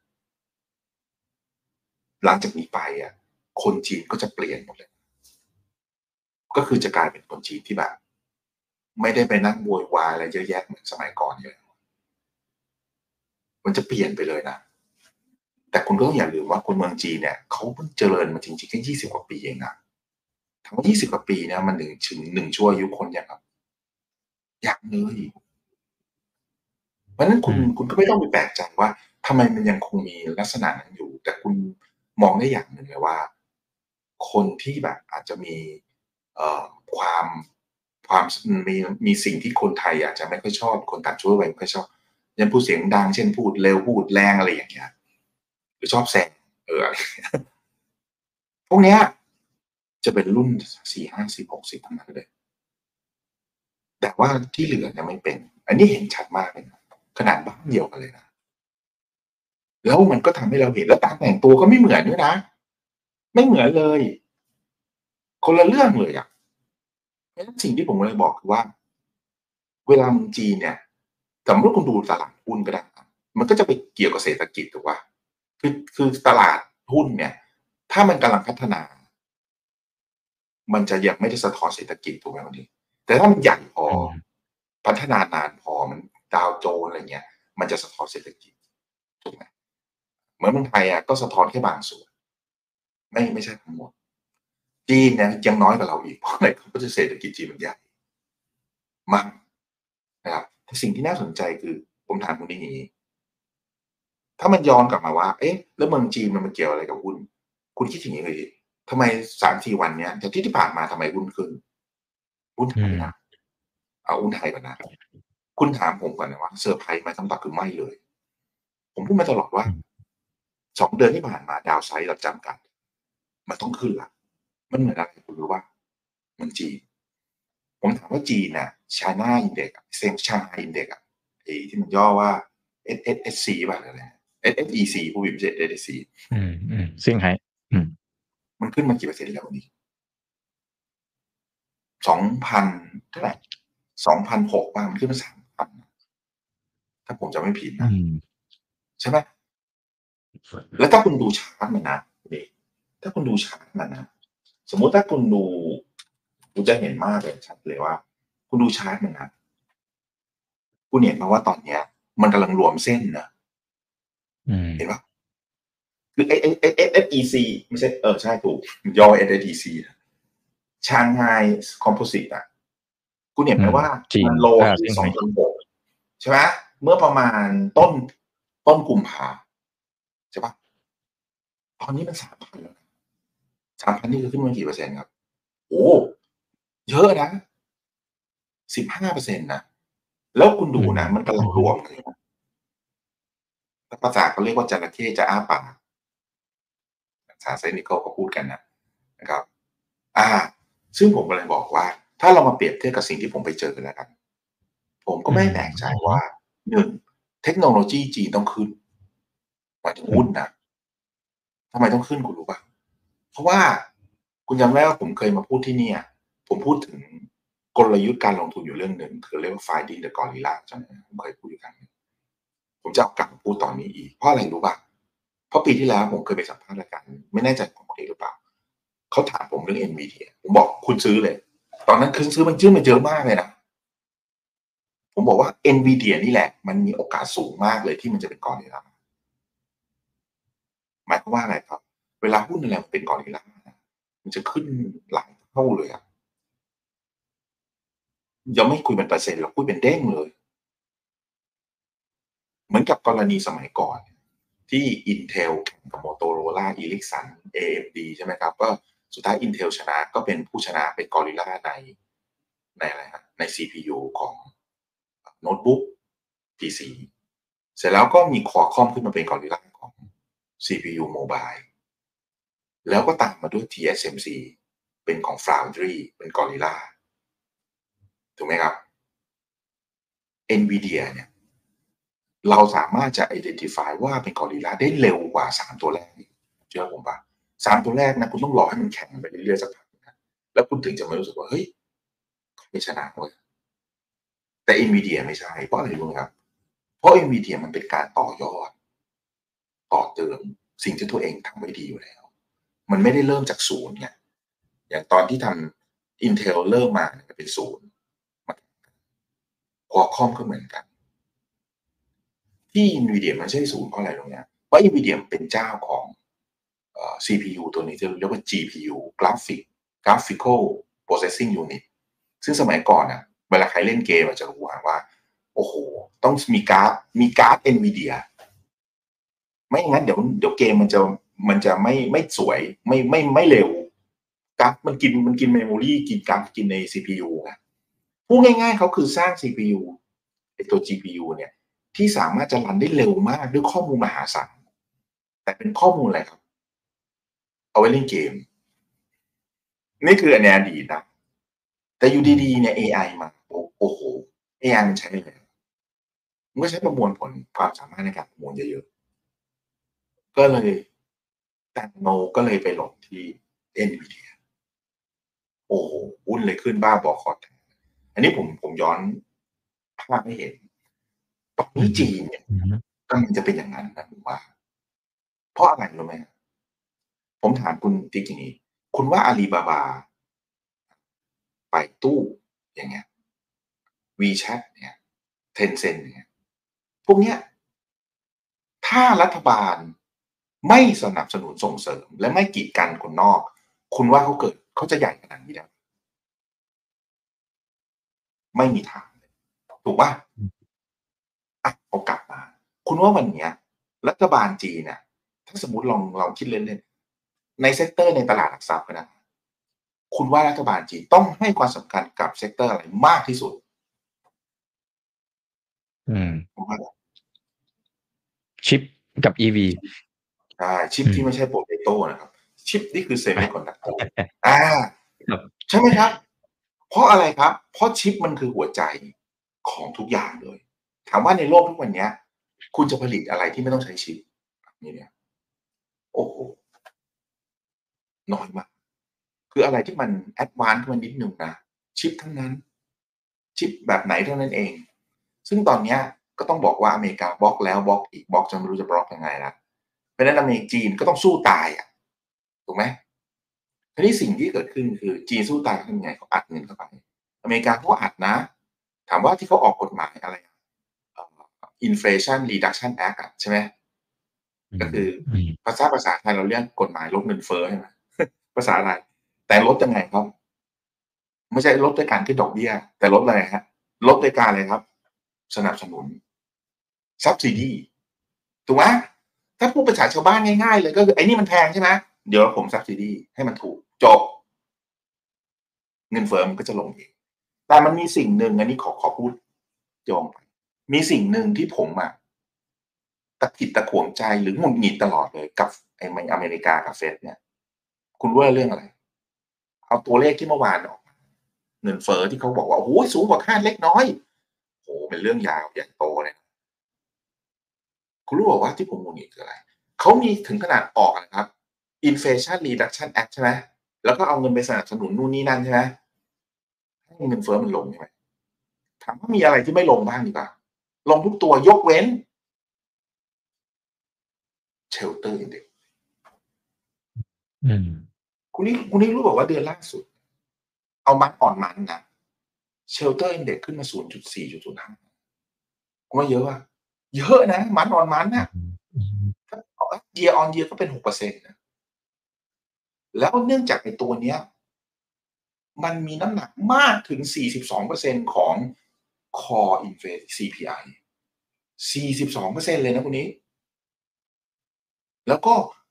หลังจากนี้ไปอ่ะคนจีนก็จะเปลี่ยนหมดเลยก็คือจะกลายเป็นคนจีนที่แบบไม่ได้ไปนั่งโวยวายอะไรเยอะแยะเหมือนสมัยก่อนเลยมันจะเปลี่ยนไปเลยนะแต่คุณก็ต้องอย่าลืมว่าคนเมืองจีนเนี่ยเขาเพิ่งเจริญมาจริงๆแค่ยี่สิบกว่าปีเองนะถามว่ายี่สิบกว่าปีเนี่ยมันถึงถึงหนึ่งชั่วอายุคนอย่างครับอย่างเลยเพราะฉะนั้นคุณคุณก็ไม่ต้องไปแปลกใจว่าทำไมมันยังคงมีลักษณะนั้นอยู่แต่คุณมองได้อย่างหนึ่งเลยว่าคนที่แบบอาจจะมีเอ่อความความมีมีสิ่งที่คนไทยอาจจะไม่ค่อยชอบคนต่างชาติไม่ค่อยชอบอย่างพูดเสียงดังเช่นพูดเร็วพูดแรงอะไรอย่างเงี้ยหรือชอบแซงเอออะไรพวกเนี้ยจะเป็นรุ่นสี่ห้าสิบหกสิบทั้งนั้นเลยแต่ว่าที่เหลือเนี่ยไม่เป็นอันนี้เห็นชัดมากเลยนะขนาดบ้านเดียวกันเลยนะแล้วมันก็ทำให้เราเห็นแล้วการแต่งตัวก็ไม่เหมือนด้วยนะไม่เหมือนเลยคนละเรื่องเลยอ่ะเพราะฉะนั้นสิ่งที่ผมเลยบอกคือว่าเวลาเมืองจีนเนี่ยสมมติคุณดูตลาดหุ้นก็ได้มันก็จะไปเกี่ยวกับเศรษฐกิจถูกป่ะคือคือตลาดหุ้นเนี่ยถ้ามันกำลังพัฒนามันจะยังไม่ได้สะท้อนเศรษฐกิจถูกไหมวันนี้แต่ถ้ามันใหญ่พอพัฒนานานพอมันดาวโจนส์อะไรเงี้ยมันจะสะท้อนเศรษฐกิจถูกไหมเหมือนเมืองไทยอ่ะก็สะท้อนแค่บางส่วนไม่ไม่ใช่ทั้งหมดจีนเนี่ยยังน้อยกว่าเราอีกเพราะอะไรเพราะเศรษฐกิจจีนมันใหญ่มากนะครับแต่สิ่งที่น่าสนใจคือผมถามคุณอย่างนี้ถ้ามันย้อนกลับมาว่าเอ๊ะแล้วเมืองจีนมันมาเกี่ยวอะไรกับหุ้นคุณคิดอย่างนี้เลยดิทำไม สามถึงสี่ วันเนี้ยแต่ที่ที่ผ่านมาทำไมหุ้นขึ้นหุ้นไทอืยมนะเอาหุ้นไทยก่อนนะคุณถามผมก่อนนะว่าเซอร์ไพรส์ไหมคำตอบคือไม่เลย ผมพูดมาตลอดว่าอืมสอง เดือนที่ผ่านมาดาวไซด์เราจำกัดมันต้องขึ้นละมันเหมือนอะไรคุณรู้ป่ะมันจีนผมถามว่าจีนน่ะ China Index อะ Shanghai Index อะไอ้ที่มันย่อว่า เอส เอส เอส ซี ป่ะหรืออะไร เอส เอส อี ซี ผู้พิมพ์ไม่ใช่ เอส เอส ซีอืมอืมเซี่ยงไฮ้อืมมันขึ้นมากี่เปอร์เซ็นต์แล้ววันนี้ สองพัน เท่าไหร่ สองพันหกร้อย ป่ะมันขึ้นมา สามพัน ถ้าผมจำไม่ผิดอืนะมใช่ไหมแล้วถ้าคุณดูชาร์ตมันนะนี่ถ้าคุณดูชาร์ตมันนะสมมุติถ้าคุณดูคุณจะเห็นมากเลยชัดเลยว่า คุณดูชาร์ตมันนะคุณเห็นไหมว่าตอนเนี้ย มันกำลังรวมเส้นนะอืมเห็นป่ะคือ เอส เอส เอส อี ซี ไม่ใช่เออใช่ถูกย่อ เอส เอส อี ซี Shanghai Composite อะคุณเห็นไหมว่าจีนมันโลอ่าที่เซี่ยงสอไฮ้งพันหก ใช่ไหมเมื่อประมาณต้นต้นกุมภาใช่ป่ะตอนนี้มัน สามพัน แล้วนะ สามพัน นี่คือขึ้นมากี่เปอร์เซ็นต์ครับโอ้เยอะนะ สิบห้าเปอร์เซ็นต์ นะแล้วคุณดูนะมันกำลังรวมเลยนะภาษาเขาเรียกว่าจระเข้จะอ้าปากภาษา Technical เขาพูดกันนะนะครับ อ่า ซึ่งผมก็เลยบอกว่า ถ้าเรามาเปรียบเทียบกับสิ่งที่ผมไปเจอแล้วกันผมก็ไม่แปลกใจว่า หนึ่ง เทคโนโลยีจีนต้องขึ้นหมายถึงหุ้นนะทำไมต้องขึ้นคุณรู้ป่ะเพราะว่าคุณจำได้ว่าผมเคยมาพูดที่เนี่ยผมพูดถึงกลยุทธ์การลงทุนอยู่เรื่องหนึ่งคือเรียกว่า Finding the Gorilla ใช่ไหมผมเคยพูดอยู่ครั้งนึงผมจะเอากลับมาพูดตอนนี้อีกเพราะอะไรรู้ป่ะเพราะปีที่แล้วผมเคยไปสัมภาษณ์รายการไม่แน่ใจของคุณเอกหรือเปล่าเขาถามผมเรื่อง Nvidia ผมบอกคุณซื้อเลยตอนนั้นคือซื้อมันชื่อมันเยอะมากเลยนะผมบอกว่า Nvidia นี่แหละมันมีโอกาสสูงมากเลยที่มันจะเป็นกอริลลาหมายความว่าอะไรครับเวลาหุ้นอะไรมันเป็นกอริลลามันจะขึ้นหลายเท่าเลยอะยังไม่คุยเป็นเปอร์เซ็นต์หรอกคุยเป็นเด้งเลยเหมือนกับกรณีสมัยก่อนที่ Intel แข่งกับ Motorola Ericsson เอ เอ็ม ดี ใช่ไหมครับก็สุดท้าย Intel ชนะก็เป็นผู้ชนะเป็นกอริลลาในในอะไรฮะใน ซี พี ยู ของโน้ตบุ๊ก พี ซี เสร็จแล้วก็มี Qualcomm ขึ้นมาเป็นกอริลลาของ ซี พี ยู Mobile แล้วก็ตามมาด้วย ที เอส เอ็ม ซี เป็นของ Foundry เป็นกอริลลาถูกไหมครับ Nvidia เนี่ยเราสามารถจะ identify ว่าเป็นกอริลลาได้เร็วกว่าสามตัวแรกเชื่อผมป่ะสามตัวแรกนะคุณต้องรอให้มันแข่งไปเรื่อยๆสักพักนะแล้วคุณถึงจะมารู้สึกว่าเฮ้ยไม่ชนะเว้ยแต่ Nvidia ไม่ใช่เพราะอะไรรู้ไหมครับเพราะ Nvidia มันเป็นการต่อยอดต่อเติมสิ่งที่ตัวเองทำไว้ดีอยู่แล้วมันไม่ได้เริ่มจากศูนย์ไงอย่างตอนที่ทำ Intel เริ่มมาเป็นศูนย์ Qualcomm ก็เหมือนกันที่ Nvidia มันไม่ใช่ศูนย์เพราะอะไรตรงเนี้ยเพราะ Nvidia เป็นเจ้าของเอ่อ ซี พี ยู ตัวนี้ที่เรียกว่า จี พี ยู Graphic Graphical Processing Unit ซึ่งสมัยก่อนน่ะเวลาใครเล่นเกมอาจจะรู้ว่าโอ้โหต้องมีการ์ดมีการ์ด Nvidia ไม่งั้นเดี๋ยวเดี๋ยวเกมมันจะมันจะไม่ไม่สวยไม่ไม่ไม่เร็วการ์ดมันกินมันกินเมมโมรีกินการ์ดกินใน ซี พี ยู ไงพูดง่ายๆเขาคือสร้าง ซี พี ยู ไอ้ตัว จี พี ยู เนี่ยที่สามารถจะรันได้เร็วมากด้วยข้อมูลมหาศาลแต่เป็นข้อมูลอะไรครับเอาไว้เล่นเกมนี่คือในอดีตนะแต่อยู่ดีๆเนี่ย เอ ไอ มาโอ้โห เอ ไอ มันใช้อะไรมันก็ใช้ประมวลผลความสามารถในการประมวลเยอะๆก็เลยแตงโมก็เลยไปหลบที่ Nvidia โอ้โหหุ้นเลยขึ้นบ้าบอคอแตกอันนี้ผมผมย้อนภาพให้เห็นตอนนี้จีนเนี่ยกำลังจะเป็นอย่างนั้นนะผมว่าเพราะอะไรรู้ไหมผมถามคุณติ๊กอย่างนี้คุณว่าอาลีบาบาไปตู้อย่างเงี้ย WeChat เนี่ย Tencent เนี่ยพวกเนี้ยถ้ารัฐบาลไม่สนับสนุนส่งเสริมและไม่กีดกันคนนอกคุณว่าเขาเกิดเขาจะใหญ่ขนาดนี้ได้ไม่มีทางถูกป่ะอ่ะเอากลับมาคุณว่าวันเนี้ยรัฐบาลจีนเนี่ยถ้าสมมุติลองลองคิดเล่นๆในเซกเตอร์ในตลาดหลักทรัพย์นะคุณว่ารัฐบาลจีนต้องให้ความสำคัญกับเซกเตอร์อะไรมากที่สุดอืมผมว่าชิปกับ อี วีใช่ชิปอืมที่ไม่ใช่โปเตโต้นะครับชิปนี่คือเซมิคอนดักเตอร์อาครับใช่ไหมครับเพราะอะไรครับเพราะชิปมันคือหัวใจของทุกอย่างเลยถามว่าในโลกทุกวันเนี้ยคุณจะผลิตอะไรที่ไม่ต้องใช้ชิปนี่เนี่ยโอ้โฮน้อยมากคืออะไรที่มันแอดวานซ์ขึ้นมานิดหนึ่งนะชิปทั้งนั้นชิปแบบไหนเท่านั้นเองซึ่งตอนเนี้ยก็ต้องบอกว่าอเมริกาบล็อกแล้วบล็อกอีกบล็อกจนไม่รู้จะบล็อกยังไงแล้วเพราะฉะนั้นอเมจีนก็ต้องสู้ตายอะถูกไหมทีนี้สิ่งที่เกิดขึ้นคือจีนสู้ตายเขาทำยังไงเขาอัดเงินเข้าไปอเมริกาเขาก็อัดนะถามว่าที่เขาออกกฎหมายอะไรอะเอ่อ Inflation Reduction Act อะใช่ไหมอืมก็คืออืมภาษาภาษาไทยเราเรียกกฎหมายลดเงินเฟ้อใช่ไหมภาษาอะไรแต่ลดยังไงครับไม่ใช่ลดด้วยการขึ้นดอกเบี้ยแต่ลดอะไรครับลดโดยการอะไรครับสนับสนุน Subsidy ถูกไหมถ้าพูดภาษาชาวบ้านง่ายๆเลยก็คือไอ้นี่มันแพงใช่ไหมเดี๋ยวผม Subsidy ให้มันถูกจบเงินเฟ้อมันก็จะลงเองแต่มันมีสิ่งหนึ่งอันนี้ขอขอพูดโยงไปมีสิ่งหนึ่งที่ผมอะตะขิดตะขวงใจหรือหงุดหงิดตลอดเลยกับไอ้อเมริกากับ Fed เนี่ยคุณว่าเรื่องอะไรเอาตัวเลขที่เมื่อวานออกมาเงินเฟ้อที่เขาบอกว่าโอ้โฮสูงกว่าคาดเล็กน้อยโอ้โฮเป็นเรื่องยาวใหญ่โตเลยคุณรู้เปล่าว่าที่ผมหงุดหงิดคืออะไรเขามีถึงขนาดออกอะไรครับ Inflation Reduction Act ใช่ไหมแล้วก็เอาเงินไปสนับสนุนนู่นนี่นั่นใช่ไหมให้เงินเฟ้อมันลงใช่ไหม ถามว่ามีอะไรที่ไม่ลงบ้างดีกว่าลงทุกตัวยกเว้น Shelter Index อืมคุณนี่คุณนี่รู้เปล่าว่าเดือนล่าสุดเอา month on month นะ Shelter Index ขึ้นมา ศูนย์จุดสี่ ศูนย์จุดห้า คุณว่าเยอะเปล่าเยอะนะ month on month อืน่ะมอืมถ้า year on year ก็เป็น หกเปอร์เซ็นต์ นะแล้วเนื่องจากไอ้ตัวเนี้ยมันมีน้ำหนักมากถึง สี่สิบสองเปอร์เซ็นต์ ของ Core Infe ซี พี ไอ สี่สิบสองเปอร์เซ็นต์ เลยนะคุณนี้ แล้วก็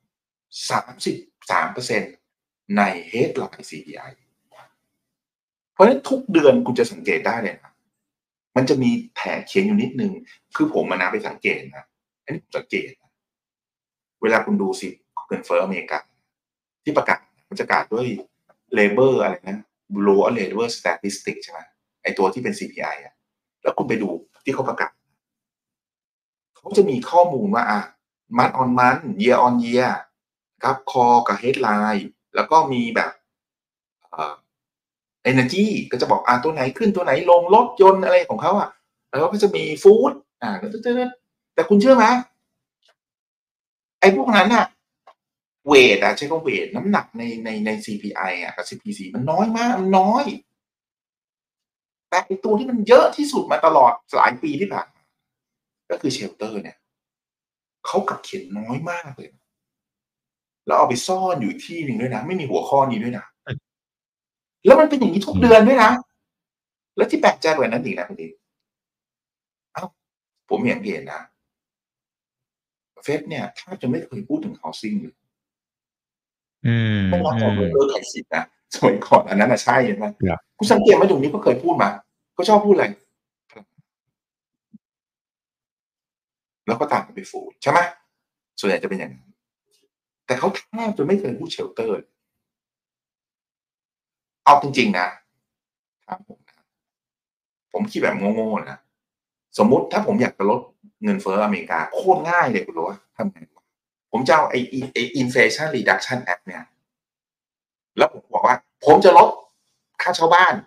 สามสิบสามเปอร์เซ็นต์ ใน Headline ซี พี ไอ เพราะฉะนั้นทุกเดือนคุณจะสังเกตได้เลยนะมันจะมีแถเขียนอยู่นิดหนึ่งคือผมอะนะไปสังเกตนะอันนี้ผมสังเกตนะเวลาคุณดูสิเงินเฟ้ออเมริกาที่ประกาศมันจะประกาศด้วย Labor อะไรนะ Bureau of Labor Statistics ใช่ไหมไอ้ตัวที่เป็น ซี พี ไอ อะแล้วคุณไปดูที่เขาประกาศเขาจะมีข้อมูลว่าอะ month on month year on year ครับ Core กับ Headline แล้วก็มีแบบเอ่อ Energy ก็จะบอกอ่าตัวไหนขึ้นตัวไหนลงรถยนต์อะไรของเขาอะแล้วก็จะมีฟูดอ่าแต่คุณเชื่อไหมไอ้พวกนั้นน่ะเวตอะใช้คำว่าเวตน้ำหนักในในใน ซี พี ไอ อะกับ ซี พี ซี มันน้อยมากมันน้อยแต่ไอ้ตัวที่มันเยอะที่สุดมาตลอดหลายปีที่ผ่านมาก็คือ Shelter เนี่ยเขากลับเขียนน้อยมากเลยแล้วเอาไปซ่อนอยู่อีกที่หนึ่งด้วยนะไม่มีหัวข้อนี้ด้วยนะแล้วมันเป็นอย่างงี้ทุกเดือนด้วยนะแล้วที่แปลกใจกว่านั้นอีกนะคุณเอกอ้าวผมสังเกตนะ Fed เนี่ยแทบจะไม่เคยพูดถึง Housing เลยอืมไม่นับอืมตอน Worker Crisis นะสมัยก่อนอันนั้นน่ะใช่เห็นไหมครับคุณสังเกตไหมเดี๋ยวนี้เขาเคยพูดไหมเขาชอบพูดอะไรแล้วก็ตามกันไปฟูดใช่ไหมส่วนใหญ่จะเป็นอย่างนั้นแต่เขาแทบจะไม่เคยพูด Shelter เลยเอาจริงๆนะถามผมนะผมคิดแบบโง่ๆนะสมมุติถ้าผมอยากจะลดเงินเฟ้ออเมริกาโคตรง่ายเลยคุณรู้เปล่าทำไงผมจะเอาไอ้อิไอ้ Inflation Reduction Act เนี่ยแล้วผมบอกว่าผมจะลดค่าเช่าบ้าน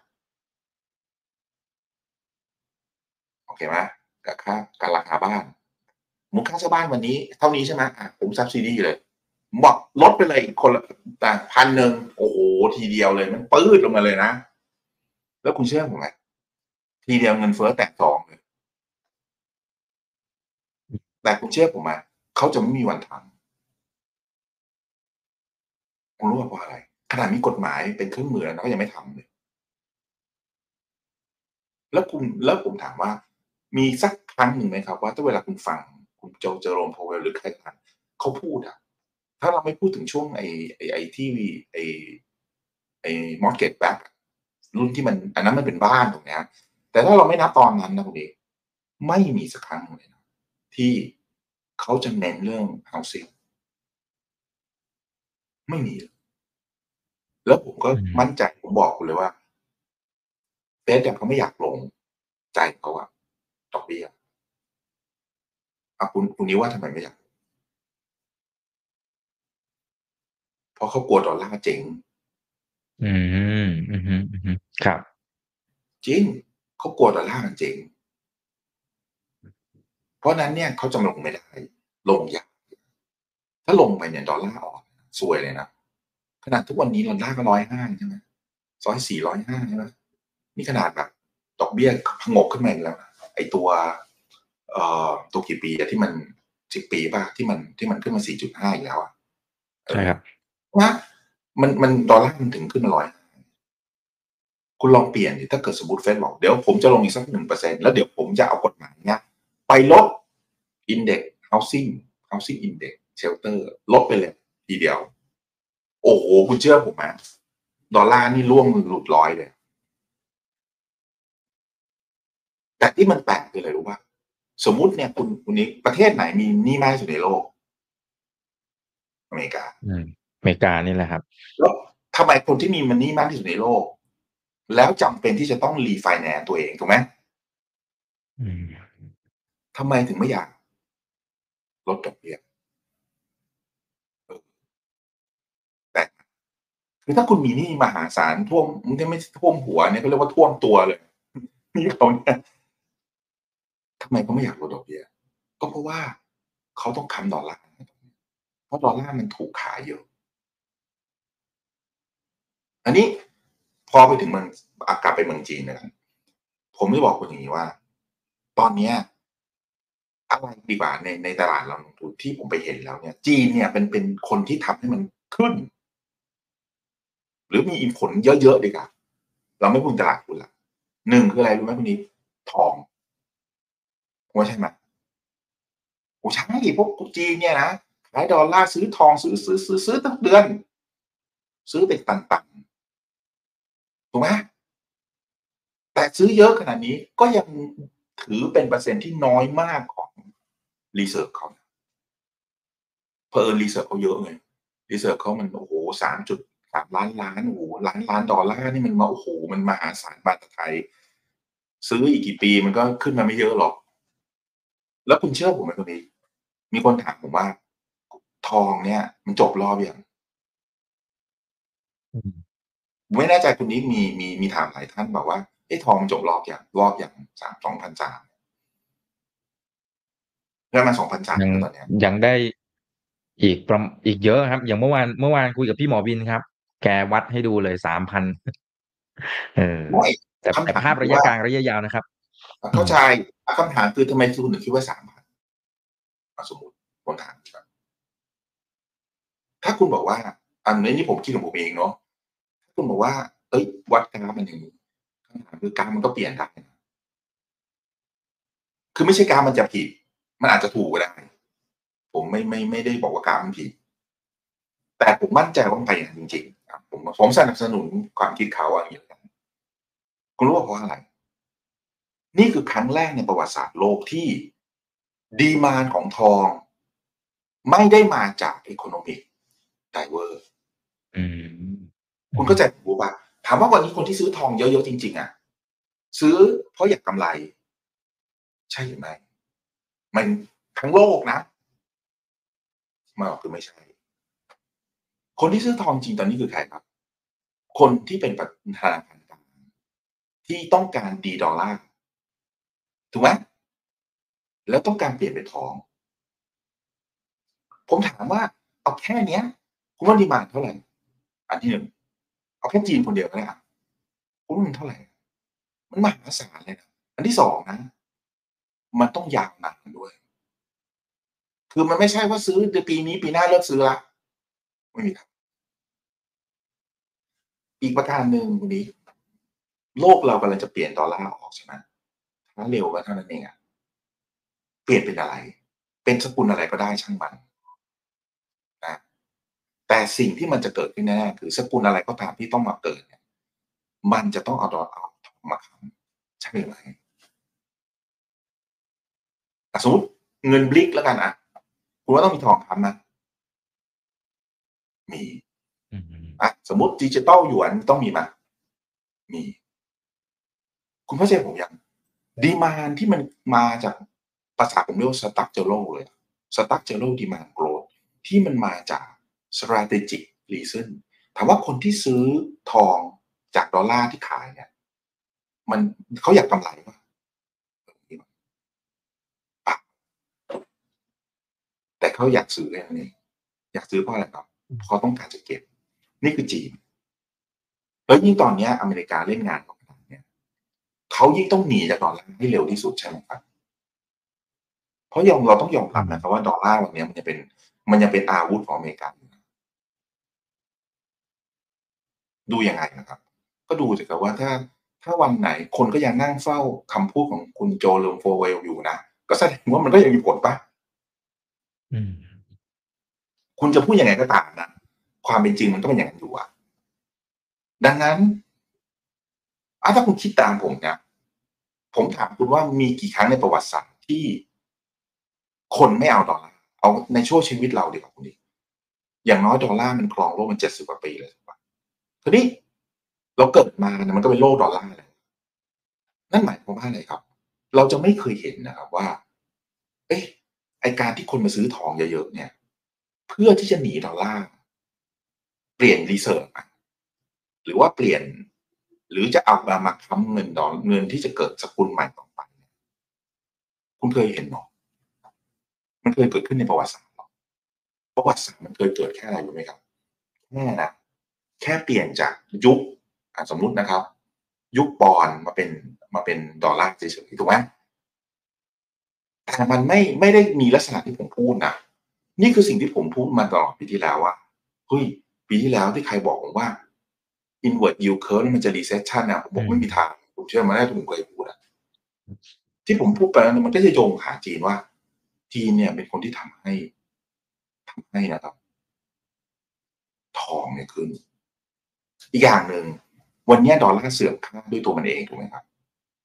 โอเคไหมกับค่ากับราคาบ้านสมมุติค่าเช่าบ้านวันนี้เท่านี้ใช่ไหมอะผม Subsidy เลยผมบอกลดไปเลยคนละอ่าพันหนึ่งโอ้โฮทีเดียวเลยมันปื๊ดลงมาเลยนะแล้วคุณเชื่อผมไหมทีเดียวเงินเฟ้อแตะสองเลยแต่คุณเชื่อผมไหมเขาจะไม่มีวันทำคุณรู้เปล่าเพราะอะไรขนาดมีกฎหมายเป็นเครื่องมือแล้วนะก็ยังไม่ทำเลย แล้วคุณแล้วผมถามว่ามีสักครั้งหนึ่งไหมครับว่าถ้าเวลาคุณฟังคุณโจเจอโรมพาวเวลหรือใครก็ตามเขาพูดอะถ้าเราไม่พูดถึงช่วงไอ้ไอ้ไอ้ที่ไอ้ไอ้ mortgage back รุ่นที่มันอันนั้นมันเป็นบ้านถูกไหมครับแต่ถ้าเราไม่นับตอนนั้นนะคุณเอกไม่มีสักครั้งเลยนะที่เขาจะเน้นเรื่อง housing ไม่มีแล้วผมก็มั่นใจผมบอกคุณเลยว่าเฟดเนี่ยเขาไม่อยากลงใจเขาอะดอกเบี้ยอ่ะคุณคุณนิ้วว่าทำไมไม่อยากเพราะเขากลัวดอลลาร์เจ๊งอืมอือฮึอือฮึครับจริงเขากลัวดอลลาร์มันเจ๊งเพราะนั้นเนี่ยเขาจะลงไม่ได้ลงยากถ้าลงไปเนี่ยดอลลาร์อ่อนซวยเลยนะขนาดทุกวันนี้ดอลลาร์ก็ร้อยห้าใช่ไหมร้อยสี่ร้อยห้าใช่ไหมนี่ขนาดแบบดอกเบี้ยผงกขึ้นมาอีกแล้วไอตัวเอ่อตัวกี่ปีอะที่มันสิบปีป่ะที่มันที่มันขึ้นมา สี่จุดห้า อีกแล้วอะใช่ครับว่ามันมันดอลลาร์มันถึงขึ้นมาร้อยคุณลองเปลี่ยนดิถ้าเกิดสมมติเฟดบอกเดี๋ยวผมจะลงอีกสักหนึ่งเปอร์เซ็นต์แล้วเดี๋ยวผมจะเอากฎหมายเนี้ยไปลด index housing housing index shelter ลดไปเลยทีเดียวโอ้โหคุณเชื่อผมไหมดอลลาร์นี่ร่วงหลุดร้อยเลยแต่ที่มันแปลกคืออะไรรู้ป่ะสมมุติเนี่ยคุณคุณนี้ประเทศไหนมีหนี้มากที่สุดในโลกอเมริกาอืมอเมริกานี่แหละครับแล้วทำไมคนที่มีมันหนี้มากที่สุดในโลกแล้วจำเป็นที่จะต้องรีไฟแนนซ์ตัวเองถูกไหมอืมทำไมถึงไม่อยากลดดอกเบี้ยแต่คือถ้าคุณมีหนี้มหาศาลท่วมมันไม่ท่วมหัวเนี่ยเขาเรียกว่าท่วมตัวเลยนี่เขาเนี่ยทำไมเขาไม่อยากลดดอกเบี้ยก็เพราะว่าเขาต้องค้ำดอลลาร์เพราะดอลลาร์มันถูกขายเยอะอันนี้พอไปถึงเมืองกลับไปเมืองจีนนะครับผมจะบอกคุณอย่างนี้ว่าตอนเนี้ยอะไรดีกว่าในในตลาดเราลงทุนที่ผมไปเห็นแล้วเนี่ยจีนเนี่ยเป็นเป็นคนที่ทำให้มันขึ้นหรือมีผลเยอะๆดีกว่าเราไม่พูดตลาดหุ้นละหนึ่งคืออะไรรู้ไหมคุณนี้ทองว่าใช่ไหมโอ้ใช่พวกจีนเนี่ยนะขายดอลลาร์ซื้อทองซื้อซื้อซื้อซื้อทุกเดือนซื้อเป็นตันๆถูกไหมแต่ซื้อเยอะขนาดนี้ก็ยังถือเป็นเปอร์เซ็นต์ที่น้อยมากของรีเซิร์ฟเขาเผอิญรีเซิร์ฟเขาเยอะไงรีเซิร์ฟเขามันโอ้โหสามจุดสามล้านล้านโอ้โหล้านล้านดอลลาร์นี่มันมาโอ้โหมันมหาศาลบาทไทยซื้ออีกกี่ปีมันก็ขึ้นมาไม่เยอะหรอกแล้วคุณเชื่อผมไหมคนนี้มีคนถามผมว่าทองเนี่ยมันจบรอบยังอืมไม่แน่ใจคุณนี้มีมีมีถามหลายท่านบอกว่าไอ้ทองจบรอบยังรอบยังสามสองพันสามแล้วมันสองพันสามยังแล้วตอนเนี้ยยังได้อีกประอีกเยอะครับอย่างเมื่อวานเมื่อวานคุยกับพี่หมอบินครับแกวัดให้ดูเลยสามพันเออไม่แต่คำแต่ภาพระถามคือว่ายะกลางระยะยาวนะครับอืมเข้าใจคำถามคือทำไมคุณถึงคิดว่าสามพันสมมติผมถามถ้าคุณบอกว่าอันนี้นี่ผมคิดของผมเองเนาะถ้าคุณบอกว่าเอ้ยวัดกราฟมันอย่างนี้คำถามคือกราฟมันก็เปลี่ยนได้คือไม่ใช่กราฟมันจะผิดมันอาจจะถูกก็ได้ผมไม่ไม่ไม่ได้บอกว่ากราฟมันผิดแต่ผมมั่นใจว่ามันไปอย่างนั้นจริงๆครับผมผมสนับสนุนความคิดเขาอย่างนี้แล้วกันคุณรู้ว่าเพราะอะไรนี่คือครั้งแรกในประวัติศาสตร์โลกที่ดีมานด์ของทองไม่ได้มาจาก economic driver อืมอืคุณมเข้าใจผมป่ะถามว่าวันนี้คนที่ซื้อทองเยอะๆจริงๆอะซื้อเพราะอยากกำไรใช่หรือไม่มันทั้งโลกนะมันคือไม่ใช่คนที่ซื้อทองจริงตอนนี้คือใครครับคนที่เป็นธนาคารกลางที่ต้องการดีดอลลาร์ถูกไหมแล้วต้องการเปลี่ยนเป็นทองผมถามว่าเอาแค่เนี้ยคุณว่าดีมานด์เท่าไหร่อันที่หนึ่งเอาแค่จีนคนเดียวก็ได้อะคุณว่ามันเท่าไหร่มันมหาศาลเลยนะอันที่สองนะมันต้องยาวนานด้วยคือมันไม่ใช่ว่าซื้อในปีนี้ปีหน้าเลิกซื้อแล้วไม่มีครับอีกประการหนึ่งคุณนี้โลกเรากำลังจะเปลี่ยนดอลลาร์ออกใช่ไหมช้าเร็วก็เท่านั้นเองอะเปลี่ยนเป็นอะไรเป็นสกุลอะไรก็ได้ช่างมันนะแต่สิ่งที่มันจะเกิดขึ้นแน่ๆคือสกุลอะไรก็ตามที่ต้องมาเกิดเนี่ยมันจะต้องเอาดอเอาทองมาค้ำใช่ไหมอ่ะสมมุติเงินบลิกแล้วกันอ่ะคุณว่าต้องมีทองค้ำนะมีอืมอ่ะสมมุติดิจิทัลหยวนต้องมีไหมมีคุณเข้าใจผมยังดีมานที่มันมาจากภาษาผมเรียกว่า structural เลย structural demand growth ที่มันมาจาก strategic reason ถามว่าคนที่ซื้อทองจากดอลลาร์ที่ขายเนี่ยมันเขาอยากกำไรป่ะเปล่าแต่เขาอยากซื้อแค่นั้นเองอยากซื้อเพราะอะไรครับเพราะเขาต้องการจะเก็บนี่คือจีนแล้วยิ่งตอนเนี้ยอเมริกาเล่นงานเขาขนาดเนี้ยเขายิ่งต้องหนีจากดอลลาร์ให้เร็วที่สุดใช่ไหมครับเพราะยอมเราต้องยอมรับนะครับว่าดอลลาร์วันนี้มันจะเป็นมันยังเป็นอาวุธของอเมริกาอยู่ดูยังไงนะครับก็ดูสิครับว่าถ้าถ้าวันไหนคนก็ยังนั่งเฝ้าคำพูดของคุณโจเลมโฟเวลอยู่นะก็แสดงว่ามันก็ยังมีผลป่ะอืมคุณจะพูดยังไงก็ตามนะความเป็นจริงมันก็เป็นอย่างนั้นอยู่อะดังนั้นอ่ะถ้าคุณคิดตามผมเนี่ยผมถามคุณว่ามีกี่ครั้งในประวัติศาสตร์ที่คนไม่เอาดอลลาร์เอาในช่วงชีวิตเราดีกว่าคุณดิอย่างน้อยดอลลาร์มันครองโลกมันเจ็ดสิบกว่าปีเลยถูกปะทีนี้เราเกิดมาเนี่ยมันก็เป็นโลกดอลลาร์เลยนั่นหมายความว่าอะไรครับเราจะไม่เคยเห็นนะครับว่าเอ๊ะไอการที่คนมาซื้อทองเยอะๆเนี่ยเพื่อที่จะหนีดอลลาร์เปลี่ยนรีเซิร์ฟอะหรือว่าเปลี่ยนหรือจะเอามามาค้ำเงินดอลเงินที่จะเกิดสกุลใหม่ต่อไปคุณเคยเห็นหรอมันเคยเกิดขึ้นในประวัติศาสตร์หรอประวัติศาสตร์มันเคยเกิดแค่อะไรรู้ไหมครับแค่นะแค่เปลี่ยนจากยุคอ่ะสมมุตินะครับยุคปอนด์มาเป็นมาเป็นดอลลาร์เฉยๆถูกไหมแต่มันไม่ไม่ได้มีลักษณะที่ผมพูดนะนี่คือสิ่งที่ผมพูดมาตลอดปีที่แล้วว่าเฮ้ยปีที่แล้วที่ใครบอกผมว่า inward yield curve นี่มันจะ recession นะผมบอกไม่มีทางผมเชื่อมาได้ที่ผมเคยพูดอะที่ผมพูดไปแล้วเนี่ยมันก็จะโยงหาจีนว่าจีนเนี่ยเป็นคนที่ทำให้ทำให้นะครับทองเนี่ยขึ้นอีกอย่างหนึ่งวันนี้ดอลลาร์เสื่อมค่าด้วยตัวมันเองถูกไหมครับ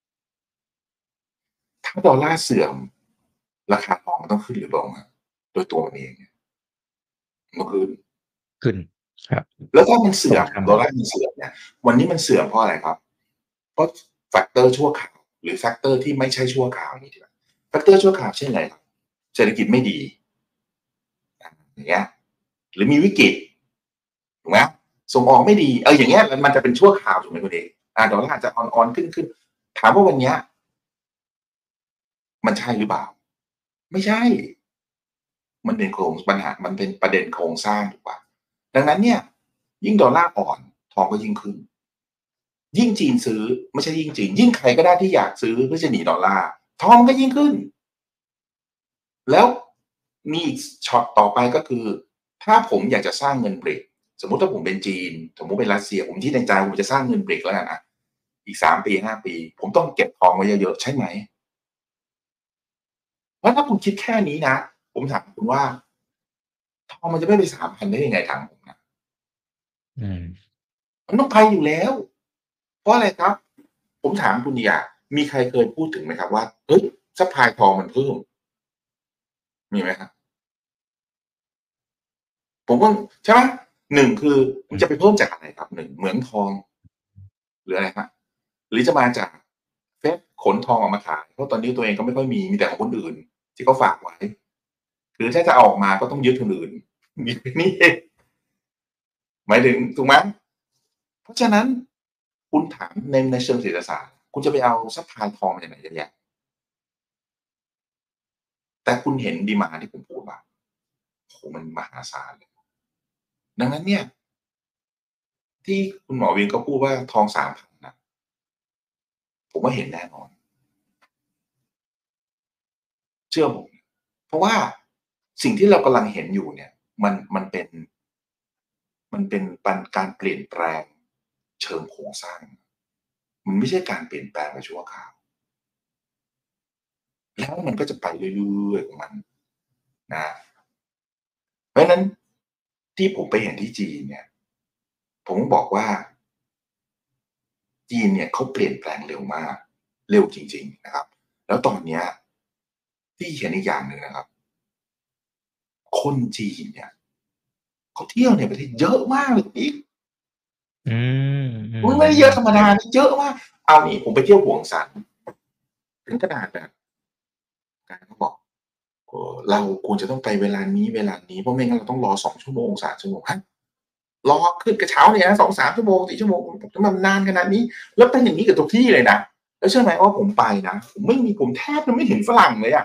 ถ้าดอลลาร์เสื่อมราคาทองมันต้องขึ้นหรือลงครับโดยตัวมันเองเนี่ยมันขึ้นขึ้นครับแล้วถ้ามันเสื่อมสงครามดอลลาร์มันเสื่อมเนี่ยวันนี้มันเสื่อมเพราะอะไรครับเพราะแฟกเตอร์ชั่วคราวหรือแฟกเตอร์ที่ไม่ใช่ชั่วคราวนี่ดีกว่าแฟกเตอร์ชั่วคราวเช่นอะไรครับเศรษฐกิจไม่ดีอย่างเงี้ยหรือมีวิกฤตถูกไหมส่งออกไม่ดีเอออย่างเงี้ยมันจะเป็นชั่วคราวถูกไหมคุณเอกอ่าดอลลาร์จะออนๆขึ้นขึ้นถามว่าวันเนี้ยมันใช่หรือเปล่าไม่ใช่มันเป็นโครงปัญหามันเป็นประเด็นโครงสร้างถูกป่ะดังนั้นเนี่ยยิ่งดอลลาร์อ่อนทองก็ยิ่งขึ้น ยิ่งจีนซื้อไม่ใช่ยิ่งจีนยิ่งใครก็ได้ที่อยากซื้อเพื่อจะหนีดอลลาร์ทองก็ยิ่งขึ้นแล้วมีอีกช็อตต่อไปก็คือถ้าผมอยากจะสร้างเงินเบรกสมมุติถ้าผมเป็นจีนสมมุติเป็นรัสเซียผมคิดในใจผมจะสร้างเงินเบรกแล้วกันอะอีกสามปีห้าปีผมต้องเก็บทองไว้เยอะๆใช่ไหมเพราะถ้าคุณคิดแค่นี้นะผมถามคุณว่าทองมันจะไม่ไป สามพัน ได้ยังไงถามผมนะอืมมันต้องไปอยู่แล้วเพราะอะไรครับผมถามคุณดีกว่ามีใครเคยพูดถึงไหมครับว่าเฮ้ยซัพพลายทองมันเพิ่ม มีไหมครับผมก็ใช่ไหมหนึ่งคือมันจะไปเพิ่มจากอะไรครับหนึ่งเหมืองทองหรืออะไรครับหรือจะมาจากเฟดขนทองออกมาขายเพราะตอนนี้ตัวเองก็ไม่ค่อยมีมีแต่ของคนอื่นที่เขาฝากไว้หรือถ้าจะเอาออกมาก็ต้องยึดคนอื่นมีนี่เองหมายถึงถูกไหมเพราะฉะนั้นคุณถามในในเชิงเศรษฐศาสตร์คุณจะไปเอาซัพพลายทองมาจากไหนเยอะแยะแต่คุณเห็นดีมานด์ที่ผมพูดป่ะโอ้โฮมันมหาศาลเลยดังนั้นเนี่ยที่คุณหมอวินก็พูดว่าทอง สามพัน น่ะ ผมว่าเห็นแน่นอนเชื่อผมเพราะว่าสิ่งที่เรากำลังเห็นอยู่เนี่ยมันมันเป็นมันเป็นปันการเปลี่ยนแปลงเชิงโครงสร้างมันไม่ใช่การเปลี่ยนแปลงแบบชั่วคราวแล้วมันก็จะไปเรื่อยๆของมันนะเพราะฉะนั้นที่ผมไปเห็นที่จีนเนี่ยผมบอกว่าจีนเนี่ยเขาเปลี่ยนแปลงเร็วมากเร็วจริงๆนะครับแล้วตอนเนี้ยที่เห็นอีกอย่างหนึ่งนะครับคนจีนเนี่ยเขาเที่ยวในประเทศเยอะมากเลยอีกอืมอืมันมไม่ได้เยอะธรรมดานะเยอะมากเอานี่ผมไปเที่ยวหวงซันถึงขนาดแบบการเขาบอกเอ่อเราควรจะต้องไปเวลานี้เวลานี้เพราะไม่งั้นเราต้องรอสองชั่วโมงสามชั่วโมงฮะรอขึ้นกระเช้าเนี่ยนะสองสามชั่วโมงสี่ชั่วโมงทำไมมันนานขนาดนี้แล้วเป็นอย่างงี้กับทุกที่เลยนะแล้วเชื่อไหมว่าผมไปนะผมไม่มีผมแทบจะไม่เห็นฝรั่งเลยอะ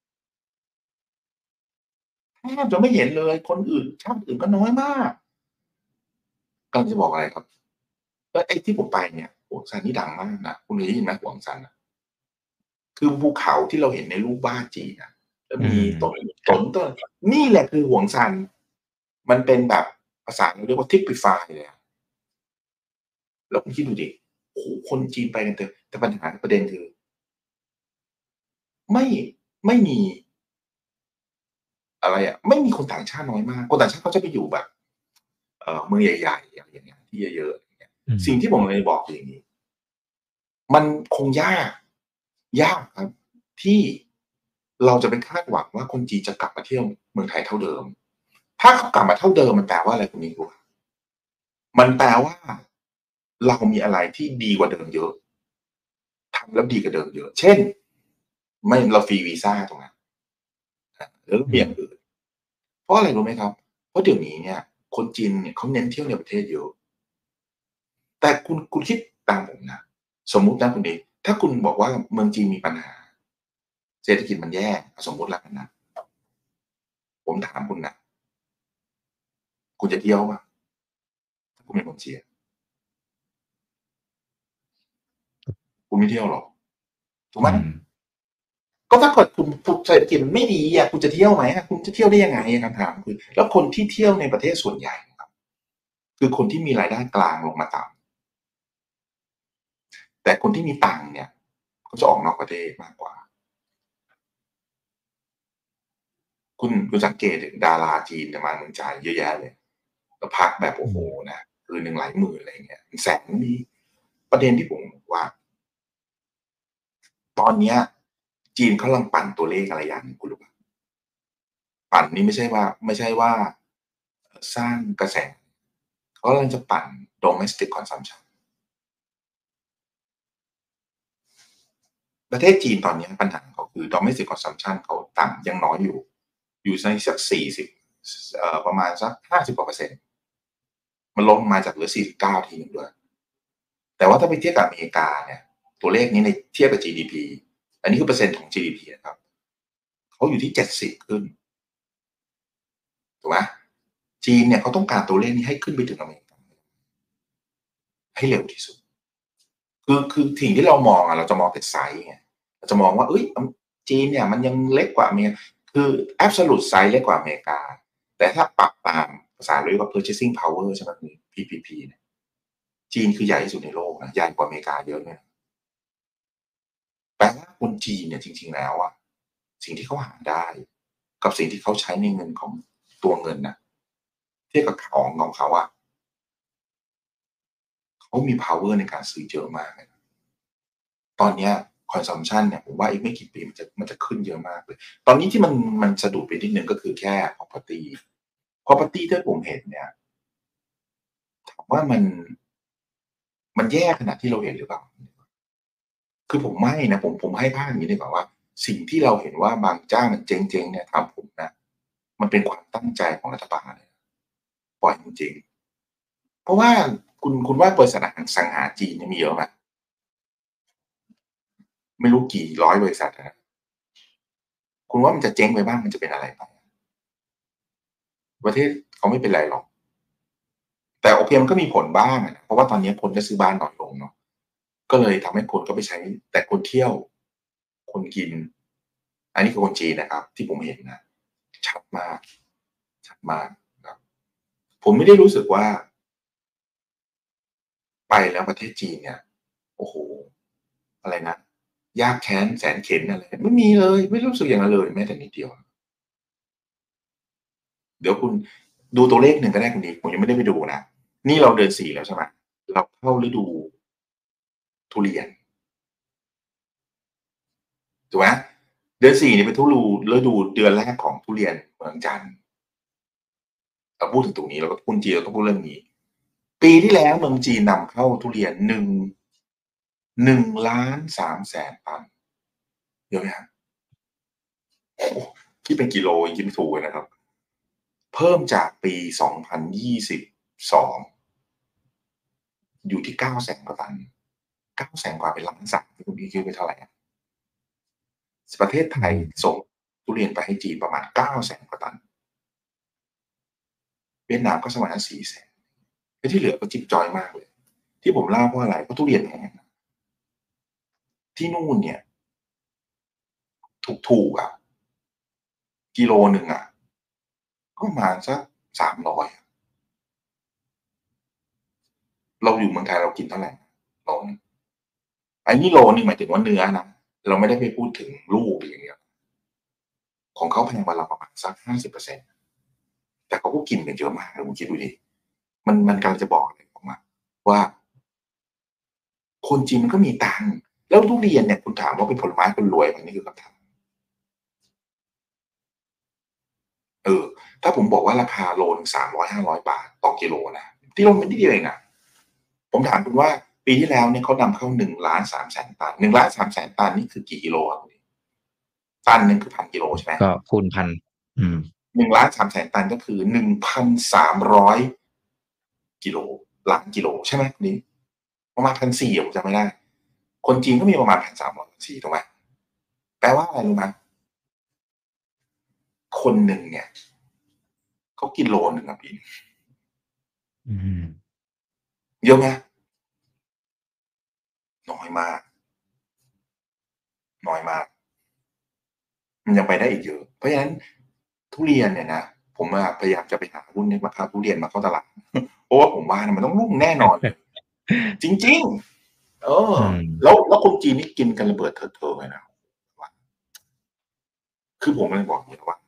แทบจะไม่เห็นเลยคนอื่นชาติอื่นก็น้อยมากกำลังจะบอกอะไรครับแล้วไอ้ที่ผมไปเนี่ยหวงซันนี่ดังมากนะคุณเคยได้ยินไหมหวงซันน่ะคือภูเขาที่เราเห็นในรูปวาดจีนอะแล้วอืมีมต้นครัสนบต้นนี่แหละคือหวงซันมันเป็นแบบภาษาเราเรียกว่า typify เลยอะแล้วคุณคิดดูดิโอ้โฮคนจีนไปกันเต็มแต่ปัญหาประเด็นคือไม่ไม่มีอะไรอะไม่มีคนต่างชาติน้อยมากคนต่างชาติเขาจะไปอยู่แบบเอ่อเมืองใหญ่ๆอะไรอย่างเงี้ยที่เยอะๆอย่างเงี้ยอืมสิ่งที่ผมกำลังจะบอกคืออย่างงี้มันคงยากยากครับที่เราจะไปคาดหวังว่าคนจีนจะกลับมาเที่ยวเมืองไทยเท่าเดิมถ้าเขากลับมาเท่าเดิมมันแปลว่าอะไรคุณมิ้นรู้เปล่ามันแปลว่าเรามีอะไรที่ดีกว่าเดิมเยอะทำแล้วดีกว่าเดิมเยอะเช่นไม่เราฟรีวีซาตรงนั้นอาหรือเราอืมมีอย่างอื่น เพราะอะไรรู้ไหมครับ เพราะเดี๋ยวนี้เนี่ยคนจีนเนี่ยเขาเน้นเที่ยวในประเทศเยอะแต่คุณคุณคิดตามผมนะสมมุตินะคุณเองถ้าคุณบอกว่าเมืองจีนมีปัญหาเศรษฐกิจมันแย่สมมุติแล้วกันนะผมถามคุณนะคุณจะเที่ยวเปล่าถ้าคุณเป็นคนเชียร์คุณไม่เที่ยวหรอกถูกไหมอืมก็ถ้าเกิดคุณคุณเศรษฐกิจมันไม่ดีอะคุณจะเที่ยวไหมอะคุณจะเที่ยวได้ยังไงคำถามคือแล้วคนที่เที่ยวในประเทศส่วนใหญ่นะครับคือคนที่มีรายได้กลางลงมาต่ำแต่คนที่มีตังค์เนี่ยเขาจะออกนอกประเทศมากกว่า คุณคุณสังเกตดิดาราจีนเนี่ยมาเมืองไทยเยอะแยะเลยแล้วพักแบบอืโอ้โฮมนะคืนหนึ่งหลายหมื่นอะไรอย่างเงี้ยเป็นแสนก็มีประเด็นที่ผมบอกว่าตอนเนี้ยจีนเขากำลังปั่นตัวเลขอะไรอย่างหนึ่งคุณรู้เปล่าปั่นนี่ไม่ใช่ว่าไม่ใช่ว่าเอ่อสร้างกระแสเขากำลังจะปั่น domestic consumption ประเทศจีนตอนเนี้ยปัญหาของเขาคือ domestic consumption เขาต่ำยังน้อยอยู่อยู่ในสักสี่สิบสเอ่อประมาณสักห้าสิบกว่าเปอร์เซ็นต์มันลดลงมาจากเหลือสี่สิบเก้าทีหนึ่งด้วย แต่ว่าถ้าไปเทียบกับอเมริกาเนี่ยตัวเลขนี้ในเทียบกับ จี ดี พี อันนี้คือเปอร์เซ็นต์ของ จี ดี พี นะครับเขาอยู่ที่เจ็ดสิบขึ้นถูกไหมจีนเนี่ยเขาต้องการตัวเลขนี้ให้ขึ้นไปถึงอเมริกาให้เร็วที่สุดคือคือสิ่งที่เรามองอะเราจะมองแต่ไซซ์ไงเราจะมองว่าเฮ้ยอจีนเนี่ยมันยังเล็กกว่าอเมริกาคือ absolute size เล็กกว่าอเมริกาแต่ถ้าปรับตามภาษาเรียกว่า purchasing power ใช่ไหมคุณ พี พี พี เนี่ยจีนคือใหญ่ที่สุดในโลกนะใหญ่กว่าอเมริกาเยอะเลย แปลว่าคนจีนเนี่ยจริงๆแล้วอะสิ่งที่เขาหาได้กับสิ่งที่เขาใช้ในเงินของตัวเงินน่ะเทียบกับของของเขาอะเขามี power ในการซื้อเยอะมากเลยนะตอนเนี้ย consumption เนี่ยผมว่าอีกไม่กี่ปีมันจะมันจะขึ้นเยอะมากเลยตอนนี้ที่มันมันสะดุดไปนิดหนึ่งก็คือแค่ property property ที่ผมเห็นเนี่ยถามว่ามันมันแย่ขนาดที่เราเห็นหรือเปล่าคือผมไม่นะผมผมให้ภาพอย่างงี้ดีกว่าว่าสิ่งที่เราเห็นว่าบางเจ้ามันเจ๊งๆเนี่ยถามผมนะมันเป็นความตั้งใจของรัฐบาลเลย ปล่อยจริงๆเพราะว่าคุณคุณว่าบริษัทอสังหาจีนเนี่ยมีเยอะไหมไม่รู้กี่ร้อยบริษัทอะครับคุณว่ามันจะเจ๊งไปบ้างมันจะเป็นอะไรไปประเทศเขาไม่เป็นไรหรอกแต่โอเคมันก็มีผลบ้างอะนะเพราะว่าตอนนี้คนก็ซื้อบ้านน้อยลงเนาะก็เลยทำให้คนก็ไปใช้แต่คนเที่ยวคนกินอันนี้คือคนจีนนะครับที่ผมเห็นนะชัดมากชัดมากครับผมไม่ได้รู้สึกว่าไปแล้วประเทศจีนเนี่ยโอ้โฮอะไรนะยากแค้นแสนเข็ญอะไรไม่มีเลยไม่รู้สึกอย่างนั้นเลยแม้แต่นิดเดียวเดี๋ยวคุณดูตัวเลขหนึ่งก็ได้คุณดีผมยังไม่ได้ไปดูนะนี่เราเดือนสี่แล้วใช่ไหมเราเข้าฤดูทุเรียนถูกไหมเดือนสี่เนี่ยเป็นทุลูฤดูเดือนแรกของทุเรียนเมืองจันทร์เราพูดถึงตรงนี้เราก็พูดจีนเราต้องพูดเรื่องนี้ปีที่แล้วเมืองจีนนำเข้าทุเรียนหนึ่งหนึ่งล้านสามแสนตันเยอะไหมครับคิดเป็นกิโลคิดไม่ถูกเลยนะครับเพิ่มจากปีสองพันยี่สิบสองอยู่ที่เก้าแสนกว่าตันเก้าแสนกว่าเป็นล้านสามที่คุณพี่คิดไปเท่าไหร่ประเทศไทยส่งทุเรียนไปให้จีนประมาณเก้าแสนกว่าตันเวียดนามก็ประมาณสี่แสนที่เหลือก็จิ๊บจอยมากเลยที่ผมเล่าเพราะอะไรเพราะทุเรียนแพงที่นู่นเนี่ยถูกๆอ่ะกิโลหนึ่งอ่ะก็ประมาณสักสามร้อยเราอยู่เมืองไทยเรากินเท่าไหร่โลนึงอันนี้โลนึงหมายถึงว่าเนื้อนะเราไม่ได้ไปพูดถึงลูกอย่างเงี้ยของเขาแพงกว่าเราประมาณสักห้าสิบเปอร์เซ็นต์แต่เขาก็กินกันเยอะมากเลยคุณคิดดูดิมันมันกำลังจะบอกอะไรออกมาว่าคนจีนมันก็มีตังค์แล้วทุเรียนเนี่ยคุณถามว่าเป็นผลไม้คนรวยไหมนี่คือคำถามเออถ้าผมบอกว่าราคาโลนึงสามร้อยห้าร้อยบาทต่อกิโลนะที่เราไม่ได้เดียวเองนะผมถามคุณว่าปีที่แล้วเนี่ยเขานำเข้าหนึ่งล้านสามแสนตันหนึ่งล้านสามแสนตันนี่คือกี่กิโลครับตันหนึ่งคือพันกิโลใช่ไหมก็คูณพันอืมหนึ่งล้านสามแสนตันก็คือหนึ่งพันสามร้อยกิโลล้านกิโลใช่ไหมนี่ประมาณพันสี่ผมจำไม่ได้คนจีนก็มีประมาณพันสามร้อยสี่ถูกไหมแปลว่าอะไรรู้ไหมคนหนึ่งเนี่ยเขากินโลหนึ่งอ่ะพี่เยอะไหมน้อยมากน้อยมากมันยังไปได้อีกเยอะเพราะฉะนั้นทุเรียนเนี่ยนะผมพยายามจะไปหาหุ้นในราคาทุเรียนมาเข้าตลาดเพราะว่าผมว่ามันต้องรุ่งแน่นอนจริงๆเออแล้วแล้วคนจีนนี่กินกันระเบิดเถิดเทิงเลยนะคือผมเลยบอกอย่างว่า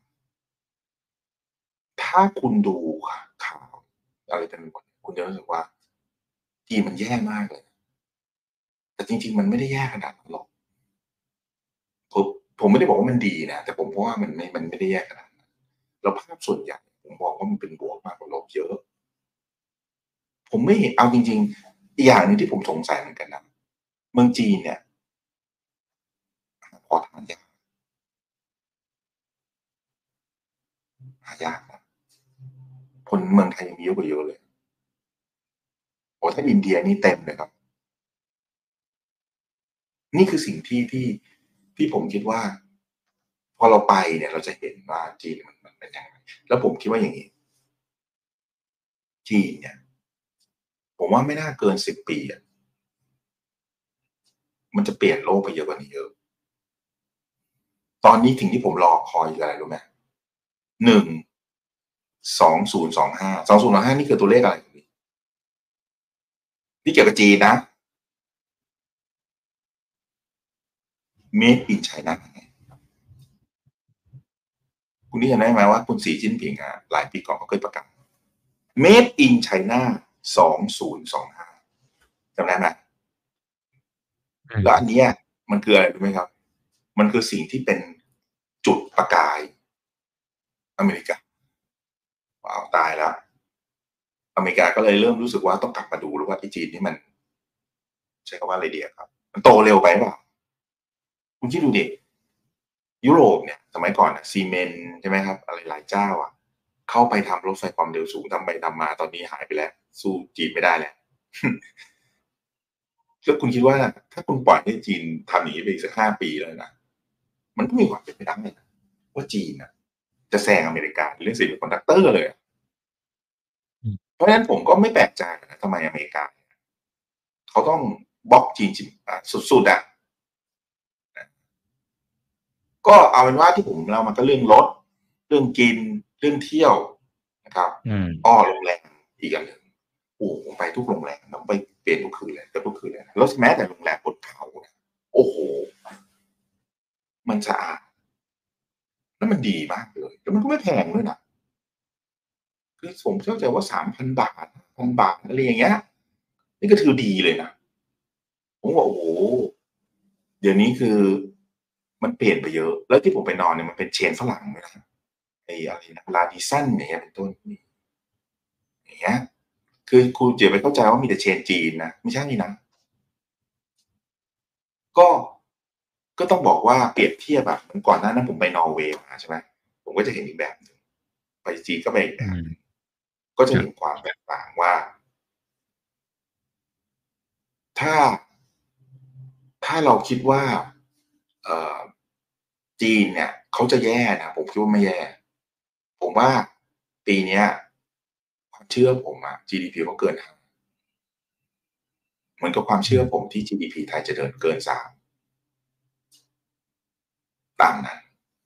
ถ้าคุณดูข่าวอะไรกันหมดคุณจะรู้สึกว่าจีนมันแย่มากเลยแต่จริงๆมันไม่ได้แย่ขนาดนั้นหรอกผมผมไม่ได้บอกว่ามันดีนะแต่ผมเพราะว่ามันไม่มันไม่ได้แย่ขนาดนั้นแล้วภาพส่วนใหญ่ผมมองว่ามันเป็นบวกมากกว่าลบเยอะผมไม่เห็นเอาจริงๆอีกอย่างหนึ่งที่ผมสงสัยเหมือนกันนะเมืองจีนเนี่ยพอทานยากหายากนะคนเมืองไทยยังมีเยอะกว่าเยอะเลยโอ้ถ้าอินเดียนี่เต็มเลยครับนี่คือสิ่งที่ที่ที่ผมคิดว่าพอเราไปเนี่ยเราจะเห็นว่าจีนมันมันเป็นยังไงแล้วผมคิดว่าอย่างนี้จีนเนี่ยผมว่าไม่น่าเกินสิบปีอ่ะมันจะเปลี่ยนโลกไปเยอะกว่านี้เยอะตอนนี้สิ่งที่ผมรอคอยคืออะไรรู้ไหมหนึ่งสองศูนย์สองห้าสองศูนย์สองห้านี่คือตัวเลขอะไรนี่เกี่ยวกับจีนนะ Made in China คุณนี่จำได้ไหมว่าคุณสีจิ้นผิงอ่ะหลายปีก่อนเขาเคยประกาศ Made in China สองศูนย์สองห้าจำได้ไหมแล้วอันเนี้ยมันคืออะไรรู้ไหมครับมันคือสิ่งที่เป็นจุดประกายอเมริกาว้าวตายแล้วอเมริกาก็เลยเริ่มรู้สึกว่าต้องกลับมาดูแล้วว่าไอ้จีนนี่มันใช้คำว่าอะไรดีครับมันโตเร็วไปเปล่าคุณคิดดูดิยุโรปเนี่ยสมัยก่อนอะซีเมนต์ใช่ไหมครับอะไรหลายเจ้าอ่ะเข้าไปทำรถไฟความเร็วสูงทำไปทำมาตอนนี้หายไปแล้วสู้จีนไม่ได้แล้วแล้วคุณคิดว่าถ้าคุณปล่อยให้จีนทำอย่างนี้ไปอีกสักห้าปีแล้วนะมันก็มีความเป็นไปได้นะว่าจีนนะจะแซงอเมริกาเรื่องซิลิคอนดักเตอร์เลยเพราะฉะนั้นผมก็ไม่แปลกใจนะทำไมอเมริกาเขาต้องบล็อกจีนสุดๆอ่ะก็เอาเป็นว่าที่ผมเล่ามาก็เรื่องรถเรื่องกินเรื่องเที่ยวนะครับอ้อโรงแรมอีกอย่างหนึ่งโอ้ผมไปทุกโรงแรมผมไปเปลี่ยนทุกคืนเลยทุกคืนเลยแล้วแม้แต่โรงแรมบนเขาโอ้โหมันสะอาดแล้วมันดีมากเลยแล้วมันก็ไม่แพงด้วยนะคือผมเข้าใจว่า สามพัน บาท ห้าพัน บาทอะไรอย่างเงี้ยนี่ก็ถือดีเลยนะผมบอกโอ้โฮเดี๋ยวนี้คือมันเปลี่ยนไปเยอะแล้วที่ผมไปนอนเนี่ยมันเป็นเชนฝรั่งด้วยนะไอ้อะไรนะ Radisson อย่างเงี้ยเป็นต้นอย่างเงี้ยคือคุณอย่าไปเข้าใจว่ามีแต่เชนจีนนะไม่ใช่นะก็ก็ต้องบอกว่าเปรียบเทียบอะเหมือนก่อนหน้านั้นผมไปนอร์เวย์มาใช่ไหมผมก็จะเห็นอีกแบบหนึ่งไปจีนก็ไปอีกแบอืมบหนึ่งก็จะครับเห็นความแตกต่างว่าถ้าถ้าเราคิดว่าเอ่อจีนเนี่ยเขาจะแย่นะผมคิดว่าไม่แย่ผมว่าปีเนี้ยความเชื่อผมอะ จี ดี พี เขาเกินห้าเหมือนกับความอืเชื่อมผมที่ จี ดี พี ไทยจะเดินเกินสามตามนั้น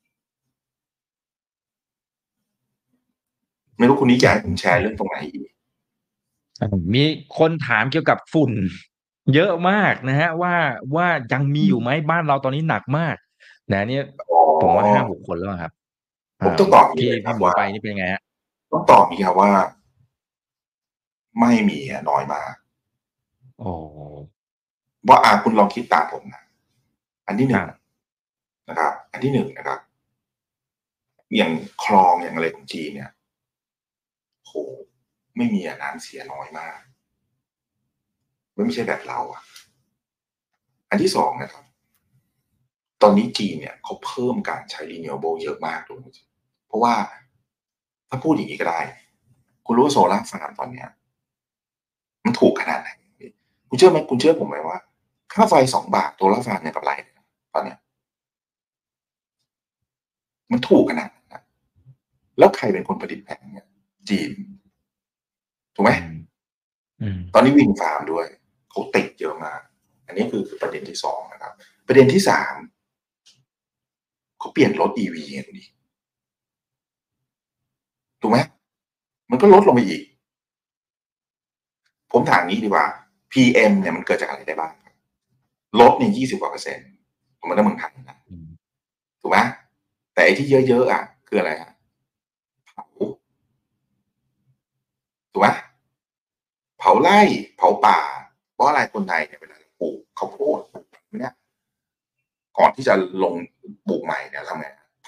ไม่รู้คุณนิกอยากให้ผมแชร์เรื่องตรงไหนอีกครับผมมีคนถามเกี่ยวกับฝุ่นเยอะมากนะครับว่าว่ายังมีอืมอยู่ไหมบ้านเราตอนนี้หนักมากนะเนี่ยอ๋อผมว่าห้าหกคนแล้วอะครับผมอ่าต้องตอบอย่างงี้ที่เลยครับว่าที่หมวกไปนี่เป็นยังไงครับต้องตอบอย่างงี้ครับว่าไม่มีอะน้อยมากโอ้ว่าอ่าคุณลองคิดตามผมนะอันที่หนึ่งครับนะครับอันที่หนึ่งนะครับอย่างคลองอย่างอะไรของจีนเนี่ยโอ้โฮไม่มีอะน้ำเสียน้อยมากมันไม่ใช่แบบเราอะอันที่สองนะครับตอนนี้จีนเนี่ยเขาเพิ่มการใช้ renewable เยอะมากด้วยเพราะว่าถ้าพูดอย่างงี้ก็ได้คุณรู้ว่าโซล่าร์ฟาร์มตอนเนี้ยมันถูกขนาดไหนคุณเชื่อไหมคุณเชื่อผมไหมว่าค่าไฟสองบาทโซล่าร์ฟาร์มยังกำไรเลยนะตอนเนี้ยมันถูกขนาดนั้นน่ะแล้วใครเป็นคนผลิตแผงเนี่ยจีนถูกไหมอืมอืมตอนนี้ Wind Farm ด้วยเขาติดเยอะมากอันนี้คือคือประเด็นที่สองนะครับประเด็นที่สามเขาเปลี่ยนรถ อี วี ไงคุณอีกถูกไหมมันก็ลดลงไปอีกผมถามงี้ดีกว่า พี เอ็ม เนี่ยมันเกิดจากอะไรได้บ้างรถเนี่ยยี่สิบกว่าเปอร์เซ็นต์ผมมาได้เมืองไทยนะอืมถูกไหมแต่ไอ้ที่เยอะๆอะคืออะไรฮะเผาถูกไหมเผาไร่เผาป่าเพราะอะไรคนไทยเนี่ยเวลาปลูกข้าวโพดเนี่ยก่อนที่จะลงปลูกใหม่เนี่ยทำไง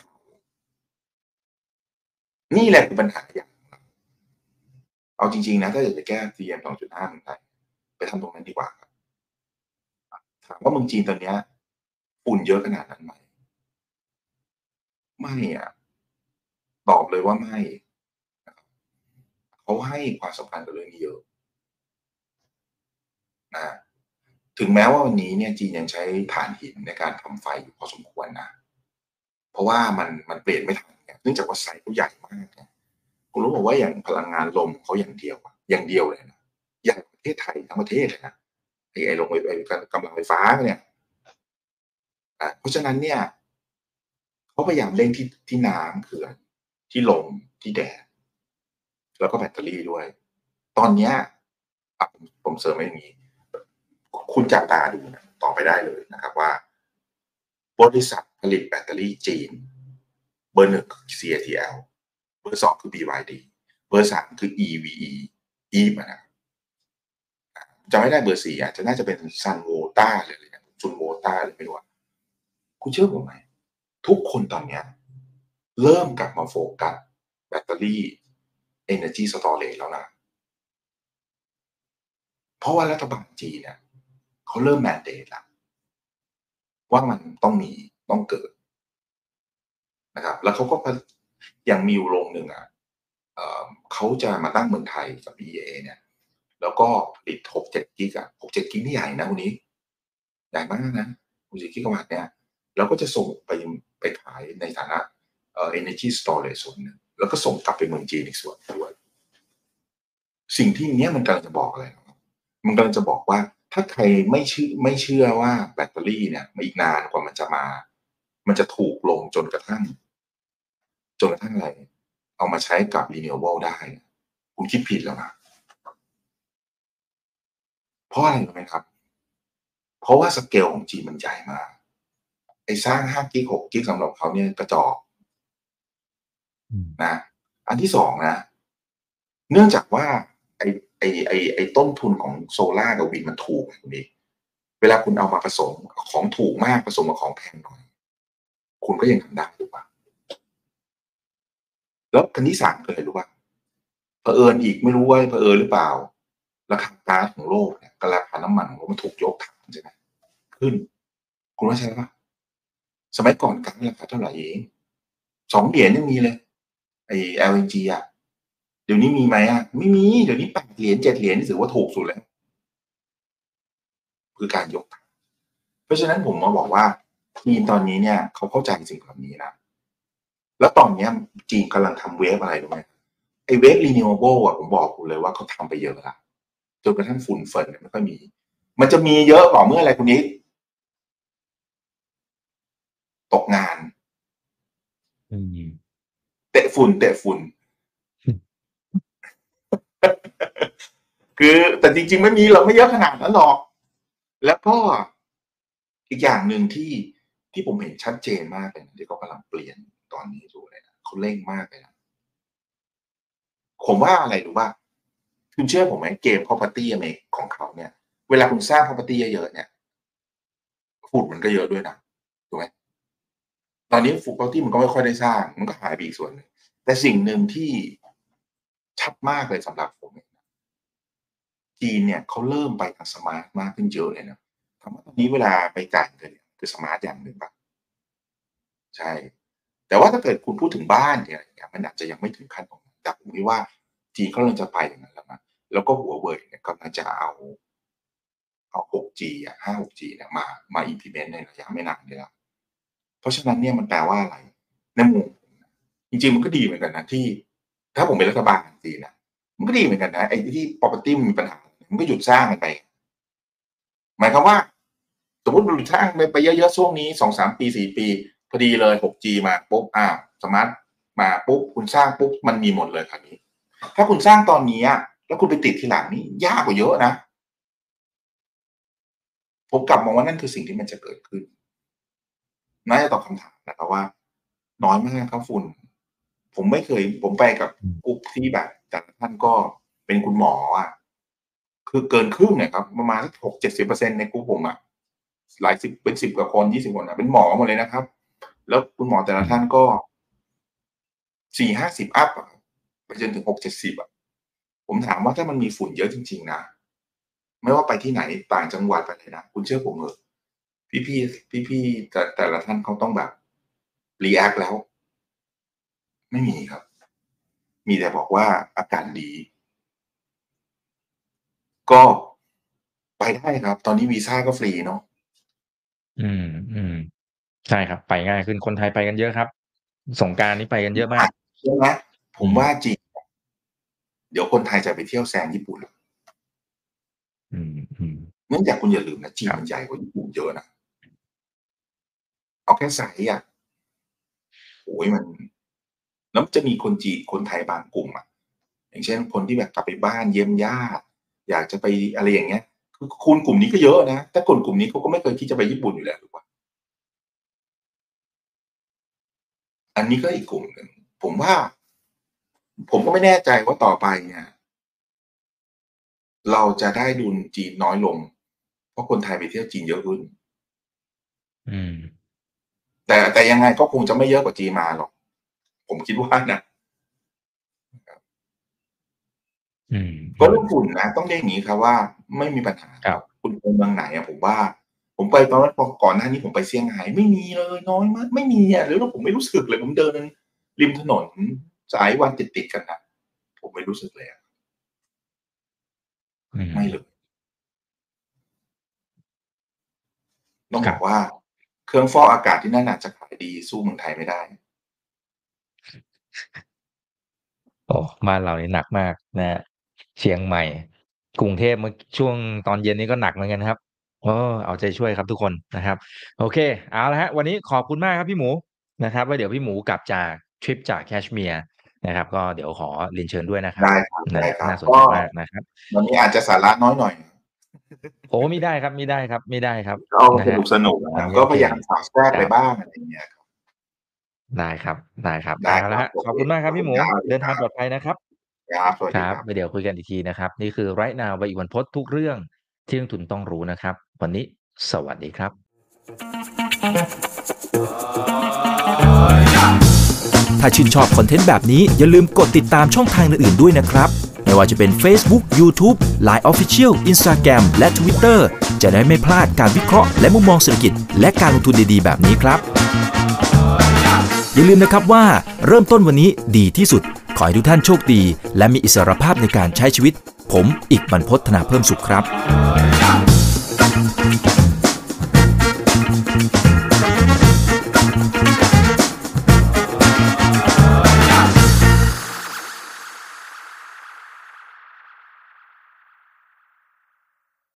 นี่แหละคือปัญหาอย่างเอาจริงๆนะถ้าเกิดจะแก้ พี เอ็ม สองจุดห้า เมืองไทยไปทำตรงนั้นดีกว่าครับถามว่าเมืองจีนตอนเนี้ยฝุ่นเยอะขนาดนั้นไหมไม่อะตอบเลยว่าไม่นะครับเขาให้ความสำคัญกับเรื่องนี้เยอะนะถึงแม้ว่าวันนี้เนี่ยจีนยังใช้ถ่านหินในการทำไฟอยู่พอสมควรนะเพราะว่ามันมันเปลี่ยนไม่ทันไงเนื่องจากว่าไซต์เขาใหญ่มากไงคุณรู้เปล่าว่าอย่างพลังงานลมเขาอย่างเดียวอะอย่างเดียวเลยนะใหญ่กว่าประเทศไทยทั้งประเทศเลยนะไอ้ไอ้โรงไอ้ไอ้กกำลังไฟฟ้าเนี่ยอาเพราะฉะนั้นเนี่ยเขาพยายามเร่งที่ที่น้ำเขื่อนที่ลมที่แดดแล้วก็แบตเตอรี่ด้วยตอนเนี้ยอะผมผมเสริมไว้อย่างงี้คุณจับตาดูนะต่อไปได้เลยนะครับว่าบริษัทผลิตแบตเตอรี่จีนเบอร์หนึ่งคือ ซี เอ ที แอล เบอร์สองคือ บี วาย ดี เบอร์สามคือ อี วี อี อี มานะจำไม่ได้เบอร์สี่อาจจะน่าจะเป็น Sunwoda หรืออะไรนะ Sunwoda อะไรไม่รู้อะคุณเชื่อผมไหมทุกคนตอนเนี้ยเริ่มกลับมาโฟกัสแบตเตอรี่ Energy Storage แล้วนะเพราะว่ารัฐบาลจีนเนี่ยเขาเริ่ม mandate แล้วว่ามันต้องมีต้องเกิดนะครับแล้วเขาก็อย่างมีอยู่โรงหนึ่งอะเอ่อเขาจะมาตั้งเมืองไทยกับ อี เอ เนี่ยแล้วก็ผลิตหกถึงเจ็ดกิกอะหกถึงเจ็ดกิกนี่ใหญ่นะคุณนี้ใหญ่มากนะหกสิบกิกะวัตต์เนี่ยแล้วก็จะส่งไปไปขายในฐานะเอ่อ Energy Storage ส่วนหนึ่งแล้วก็ส่งกลับไปเมืองจีนอีกส่วนด้วยสิ่งที่เนี้ยมันกำลังจะบอกอะไรครับมันกำลังจะบอกว่าถ้าใครไม่เชื่อไม่เชื่อว่าแบตเตอรี่เนี่ยอีกนานกว่ามันจะมามันจะถูกลงจนกระทั่ง จนกระทั่งอะไรเอามาใช้กับ renewable ได้คุณคิดผิดแล้วนะเพราะอะไรรู้ไหมครับเพราะว่าสเกลของจีนมันใหญ่มากไอ้สร้างห้ากิกหกกิกสำหรับเขาเนี่ยกระจอกอืมนะอันที่สองนะเนื่องจากว่าไอ้ไอ้ไอ้ไอ้ต้นทุนของโซล่าร์กับวินมันถูกคุณเอกเวลาคุณเอามาผสมของถูกมากผสมกับของแพงหน่อยคุณก็ยังทำได้ถูกปะแล้วคันที่สามคืออะไรรู้ปะเผอิญอีกไม่รู้ว่าเผอิญหรือเปล่าราคาก๊าซของโลกเนี่ยกับราคาน้ำมันของโลกมันถูกยกฐานใช่ไหมขึ้นคุณว่าใช่ปะสมัยก่อนก๊าซราคาเท่าไหร่เองสองเหรียญยังมีเลยไอ้ แอล เอ็น จี อ่ะเดี๋ยวนี้มีไหมอ่ะไม่มีเดี๋ยวนี้แปดเหรียญเจ็ดเหรียญนี่ถือว่าถูกสุดแล้วคือการยกฐานเพราะฉะนั้นผมมาบอกว่าจีนตอนนี้เนี่ยเขาเข้าใจสิ่งแบบนี้นะแล้วตอนนี้จีนกำลังทำเวฟอะไรรู้ไหมไอ้เวฟ renewable อ่ะผมบอกคุณเลยว่าเขาทำไปเยอะแล้วจนกระทั่งฝุ่นเฟิร์นไม่ค่อยมีมันจะมีเยอะต่อเมื่ออะไรคุณนี้ตกงานเตะฝุ่นเตะฝุ่น คือแต่จริงๆไม่มีเราไม่เยอะขนาดนั้นหรอกแล้วก็อีกอย่างหนึ่งที่ที่ผมเห็นชัดเจนมากเลยที่เขากำลังเปลี่ยนตอนนี้ดูเลยนะเขาเร่งมากเลยนะผมว่าอะไรรู้ป่ะคุณเชื่อผมไหมเกม property อเมริกของเขาเนี่ยเวลาคุณสร้าง property เยอะๆเนี่ยฝุ่นมันก็เยอะด้วยนะถูกไหมตอนนี้ฝุ่น property มันก็ไม่ค่อยได้สร้างมันก็หายไปอีกส่วนหนึ่งแต่สิ่งหนึ่งที่ชัดมากเลยสำหรับผมจีนเนี่ยเขาเริ่มไปทางสมาร์ทมากขึ้นเยอะเลยนะคำว่าตอนนี้เวลาไปจ่ายเงินคือสมาร์ทอย่างหนึ่งป่ะใช่แต่ว่าถ้าเกิดคุณพูดถึงบ้านเนี่ยมันอาจจะยังไม่ถึงขั้นตรงนั้นแต่ผมคิดว่าจีนเขากำลังจะไปอย่างนั้นแล้วนะแล้วก็หัวเว่ยเนี่ยกำลังจะเอาเอา หกจี อ่ะ ห้า หกจี เนี่ยมามา implement ในระยะไม่นานนี้แล้วเพราะฉะนั้นเนี่ยมันแปลว่าอะไรในมุมจริงๆมันก็ดีเหมือนกันนะที่ถ้าผมเป็นรัฐบาลจีนนะมันก็ดีเหมือนกันนะไอ้ที่ property มันมีปัญหามันก็หยุดสร้างกันไปหมายความว่าสมมติมันหยุดสร้างไปเยอะๆช่วงนี้ สองถึงสาม ปีสี่ปีพอดีเลย หกจี มาปุ๊บอ้าวสมาร์ทมาปุ๊บคุณสร้างปุ๊บมันมีหมดเลยคราวนี้ถ้าคุณสร้างตอนนี้แล้วคุณไปติดทีหลังนี่ยากกว่าเยอะนะผมกลับมองว่านั่นคือสิ่งที่มันจะเกิดขึ้นน่าจะตอบคำถามนะครับว่าน้อยมากครับฝุ่นผมไม่เคยผมไปกับกลุ่มที่แบบแต่ละท่านก็เป็นคุณหมออ่ะคือเกินครึ่งเนี่ยครับประมาณสักหกเจ็ดสิบเปอร์เซ็นต์ในกลุ่มผมอ่ะหลายสิบเป็นสิบกว่าคนยี่สิบคนอ่ะเป็นหมอหมดเลยนะครับแล้วคุณหมอแต่ละท่านก็สี่ห้าสิบอัพอ่ะไปจนถึงหกเจ็ดสิบอ่ะผมถามว่าถ้ามันมีฝุ่นเยอะจริงๆนะไม่ว่าไปที่ไหนต่างจังหวัดไปไหนนะคุณเชื่อผมเถอะพี่ๆพี่ๆแต่แต่ละท่านเขาต้องแบบรีแอคแล้วไม่มีครับมีแต่บอกว่าอากาศดีก็ไปได้ครับตอนนี้วีซ่าก็ฟรีเนาะอืมอืมใช่ครับไปง่ายขึ้นคนไทยไปกันเยอะครับสงกรานต์นี้ไปกันเยอะมากใช่ไหมผอืมมว่าจีนเดี๋ยวคนไทยจะไปเที่ยวแซงญี่ปุ่นอืมอืมเนื่องจากคุณอย่าลืมนะจีครับนมันใหญ่กว่าญี่ปุ่นเยอะนะเอาแค่ไซส์อ่ะโอ้ยมันแล้วจะมีคนจีนคนไทยบางกลุ่มอ่ะอย่างเช่นคนที่แบบกลับไปบ้านเยี่ยมญาติอยากจะไปอะไรอย่างเงี้ยคือคุณกลุ่มนี้ก็เยอะนะแต่คนกลุ่มนี้เขาก็ไม่เคยคิดจะไปญี่ปุ่นอยู่แล้วถูกปะอันนี้ก็อีกกลุ่มหนึ่งผมว่าผมก็ไม่แน่ใจว่าต่อไปเนี่ยเราจะได้ดุลจีนน้อยลงเพราะคนไทยไปเที่ยวจีนเยอะขึ้นอืมแต่แต่ยังไงก็คงจะไม่เยอะกว่าจีนมาหรอกผมคิดว่านะอืมก็อืมเรื่องฝุ่นนะต้องเรียกอย่างนี้ครับว่าไม่มีปัญหาครับครับคุณไปเมืองไหนอะผมว่าผมไปตอนนั้นก่อนหน้านี้ผมไปเซี่ยงไฮ้ไม่มีเลยน้อยมากไม่มีอะหรือว่าผมไม่รู้สึกเลยผมเดินริมถนนสายวันติดๆกันนะผมไม่รู้สึกเลยอะอืมไม่เลยต้องครับบอกว่าเครื่องฟอกอากาศที่นั่นอาจจะขายดีสู้เมืองไทยไม่ได้โอ้บ้านเรานี่หนักมากนะครับเชียงใหม่กรุงเทพเมื่อช่วงตอนเย็นนี้ก็หนักเหมือนกันครับเออเอาใจช่วยครับทุกคนนะครับโอเคเอาละครับวันนี้ขอบคุณมากครับพี่หมูนะครับแล้วเดี๋ยวพี่หมูกลับจากทริปจากแคชเมียร์นะครับก็เดี๋ยวขอเรียนเชิญด้วยนะครับได้ครับนะได้ครับน่าสนใจก็มากนะครับวันนี้อาจจะสาระน้อยหน่อยโอ้ไม่ได้ครับไม่ได้ครับไม่ได้ครับก็เอานะฮะสนุกๆนะครับอันนี้โอเคก็พยายามสอดแทรกครับไปบ้างอะไรอย่างเงี้ยครับได้ครับได้ครับได้เอาละครับโอเคครับขอบคุณมากครับพี่หมูขอบคุณครับสวัสดีเดินทางปลอดครับภัยนะครับครับสวัสคดีรับครับเดี๋ยวคุยกันอีกทีนะครับ นี่คือ Right Now ใบอิกบรรพตทุกเรื่องที่นักลงทุนต้องรู้นะครับ วันนี้สวัสดีครับถ้าชื่นชอบคอนเทนต์แบบนี้อย่าลืมกดติดตามช่องทางอื่นๆด้วยนะครับไม่ว่าจะเป็น Facebook YouTube ไลน์ Official Instagram และ Twitter จะได้ไม่พลาดการวิเคราะห์และมุมมองเศรษฐกิจและการลงทุนดีๆแบบนี้ครับอย่าลืมนะครับว่าเริ่มต้นวันนี้ดีที่สุดขอให้ทุกท่านโชคดีและมีอิสรภาพในการใช้ชีวิตผมอิกบรรพต ธนาเพิ่มสุขครับ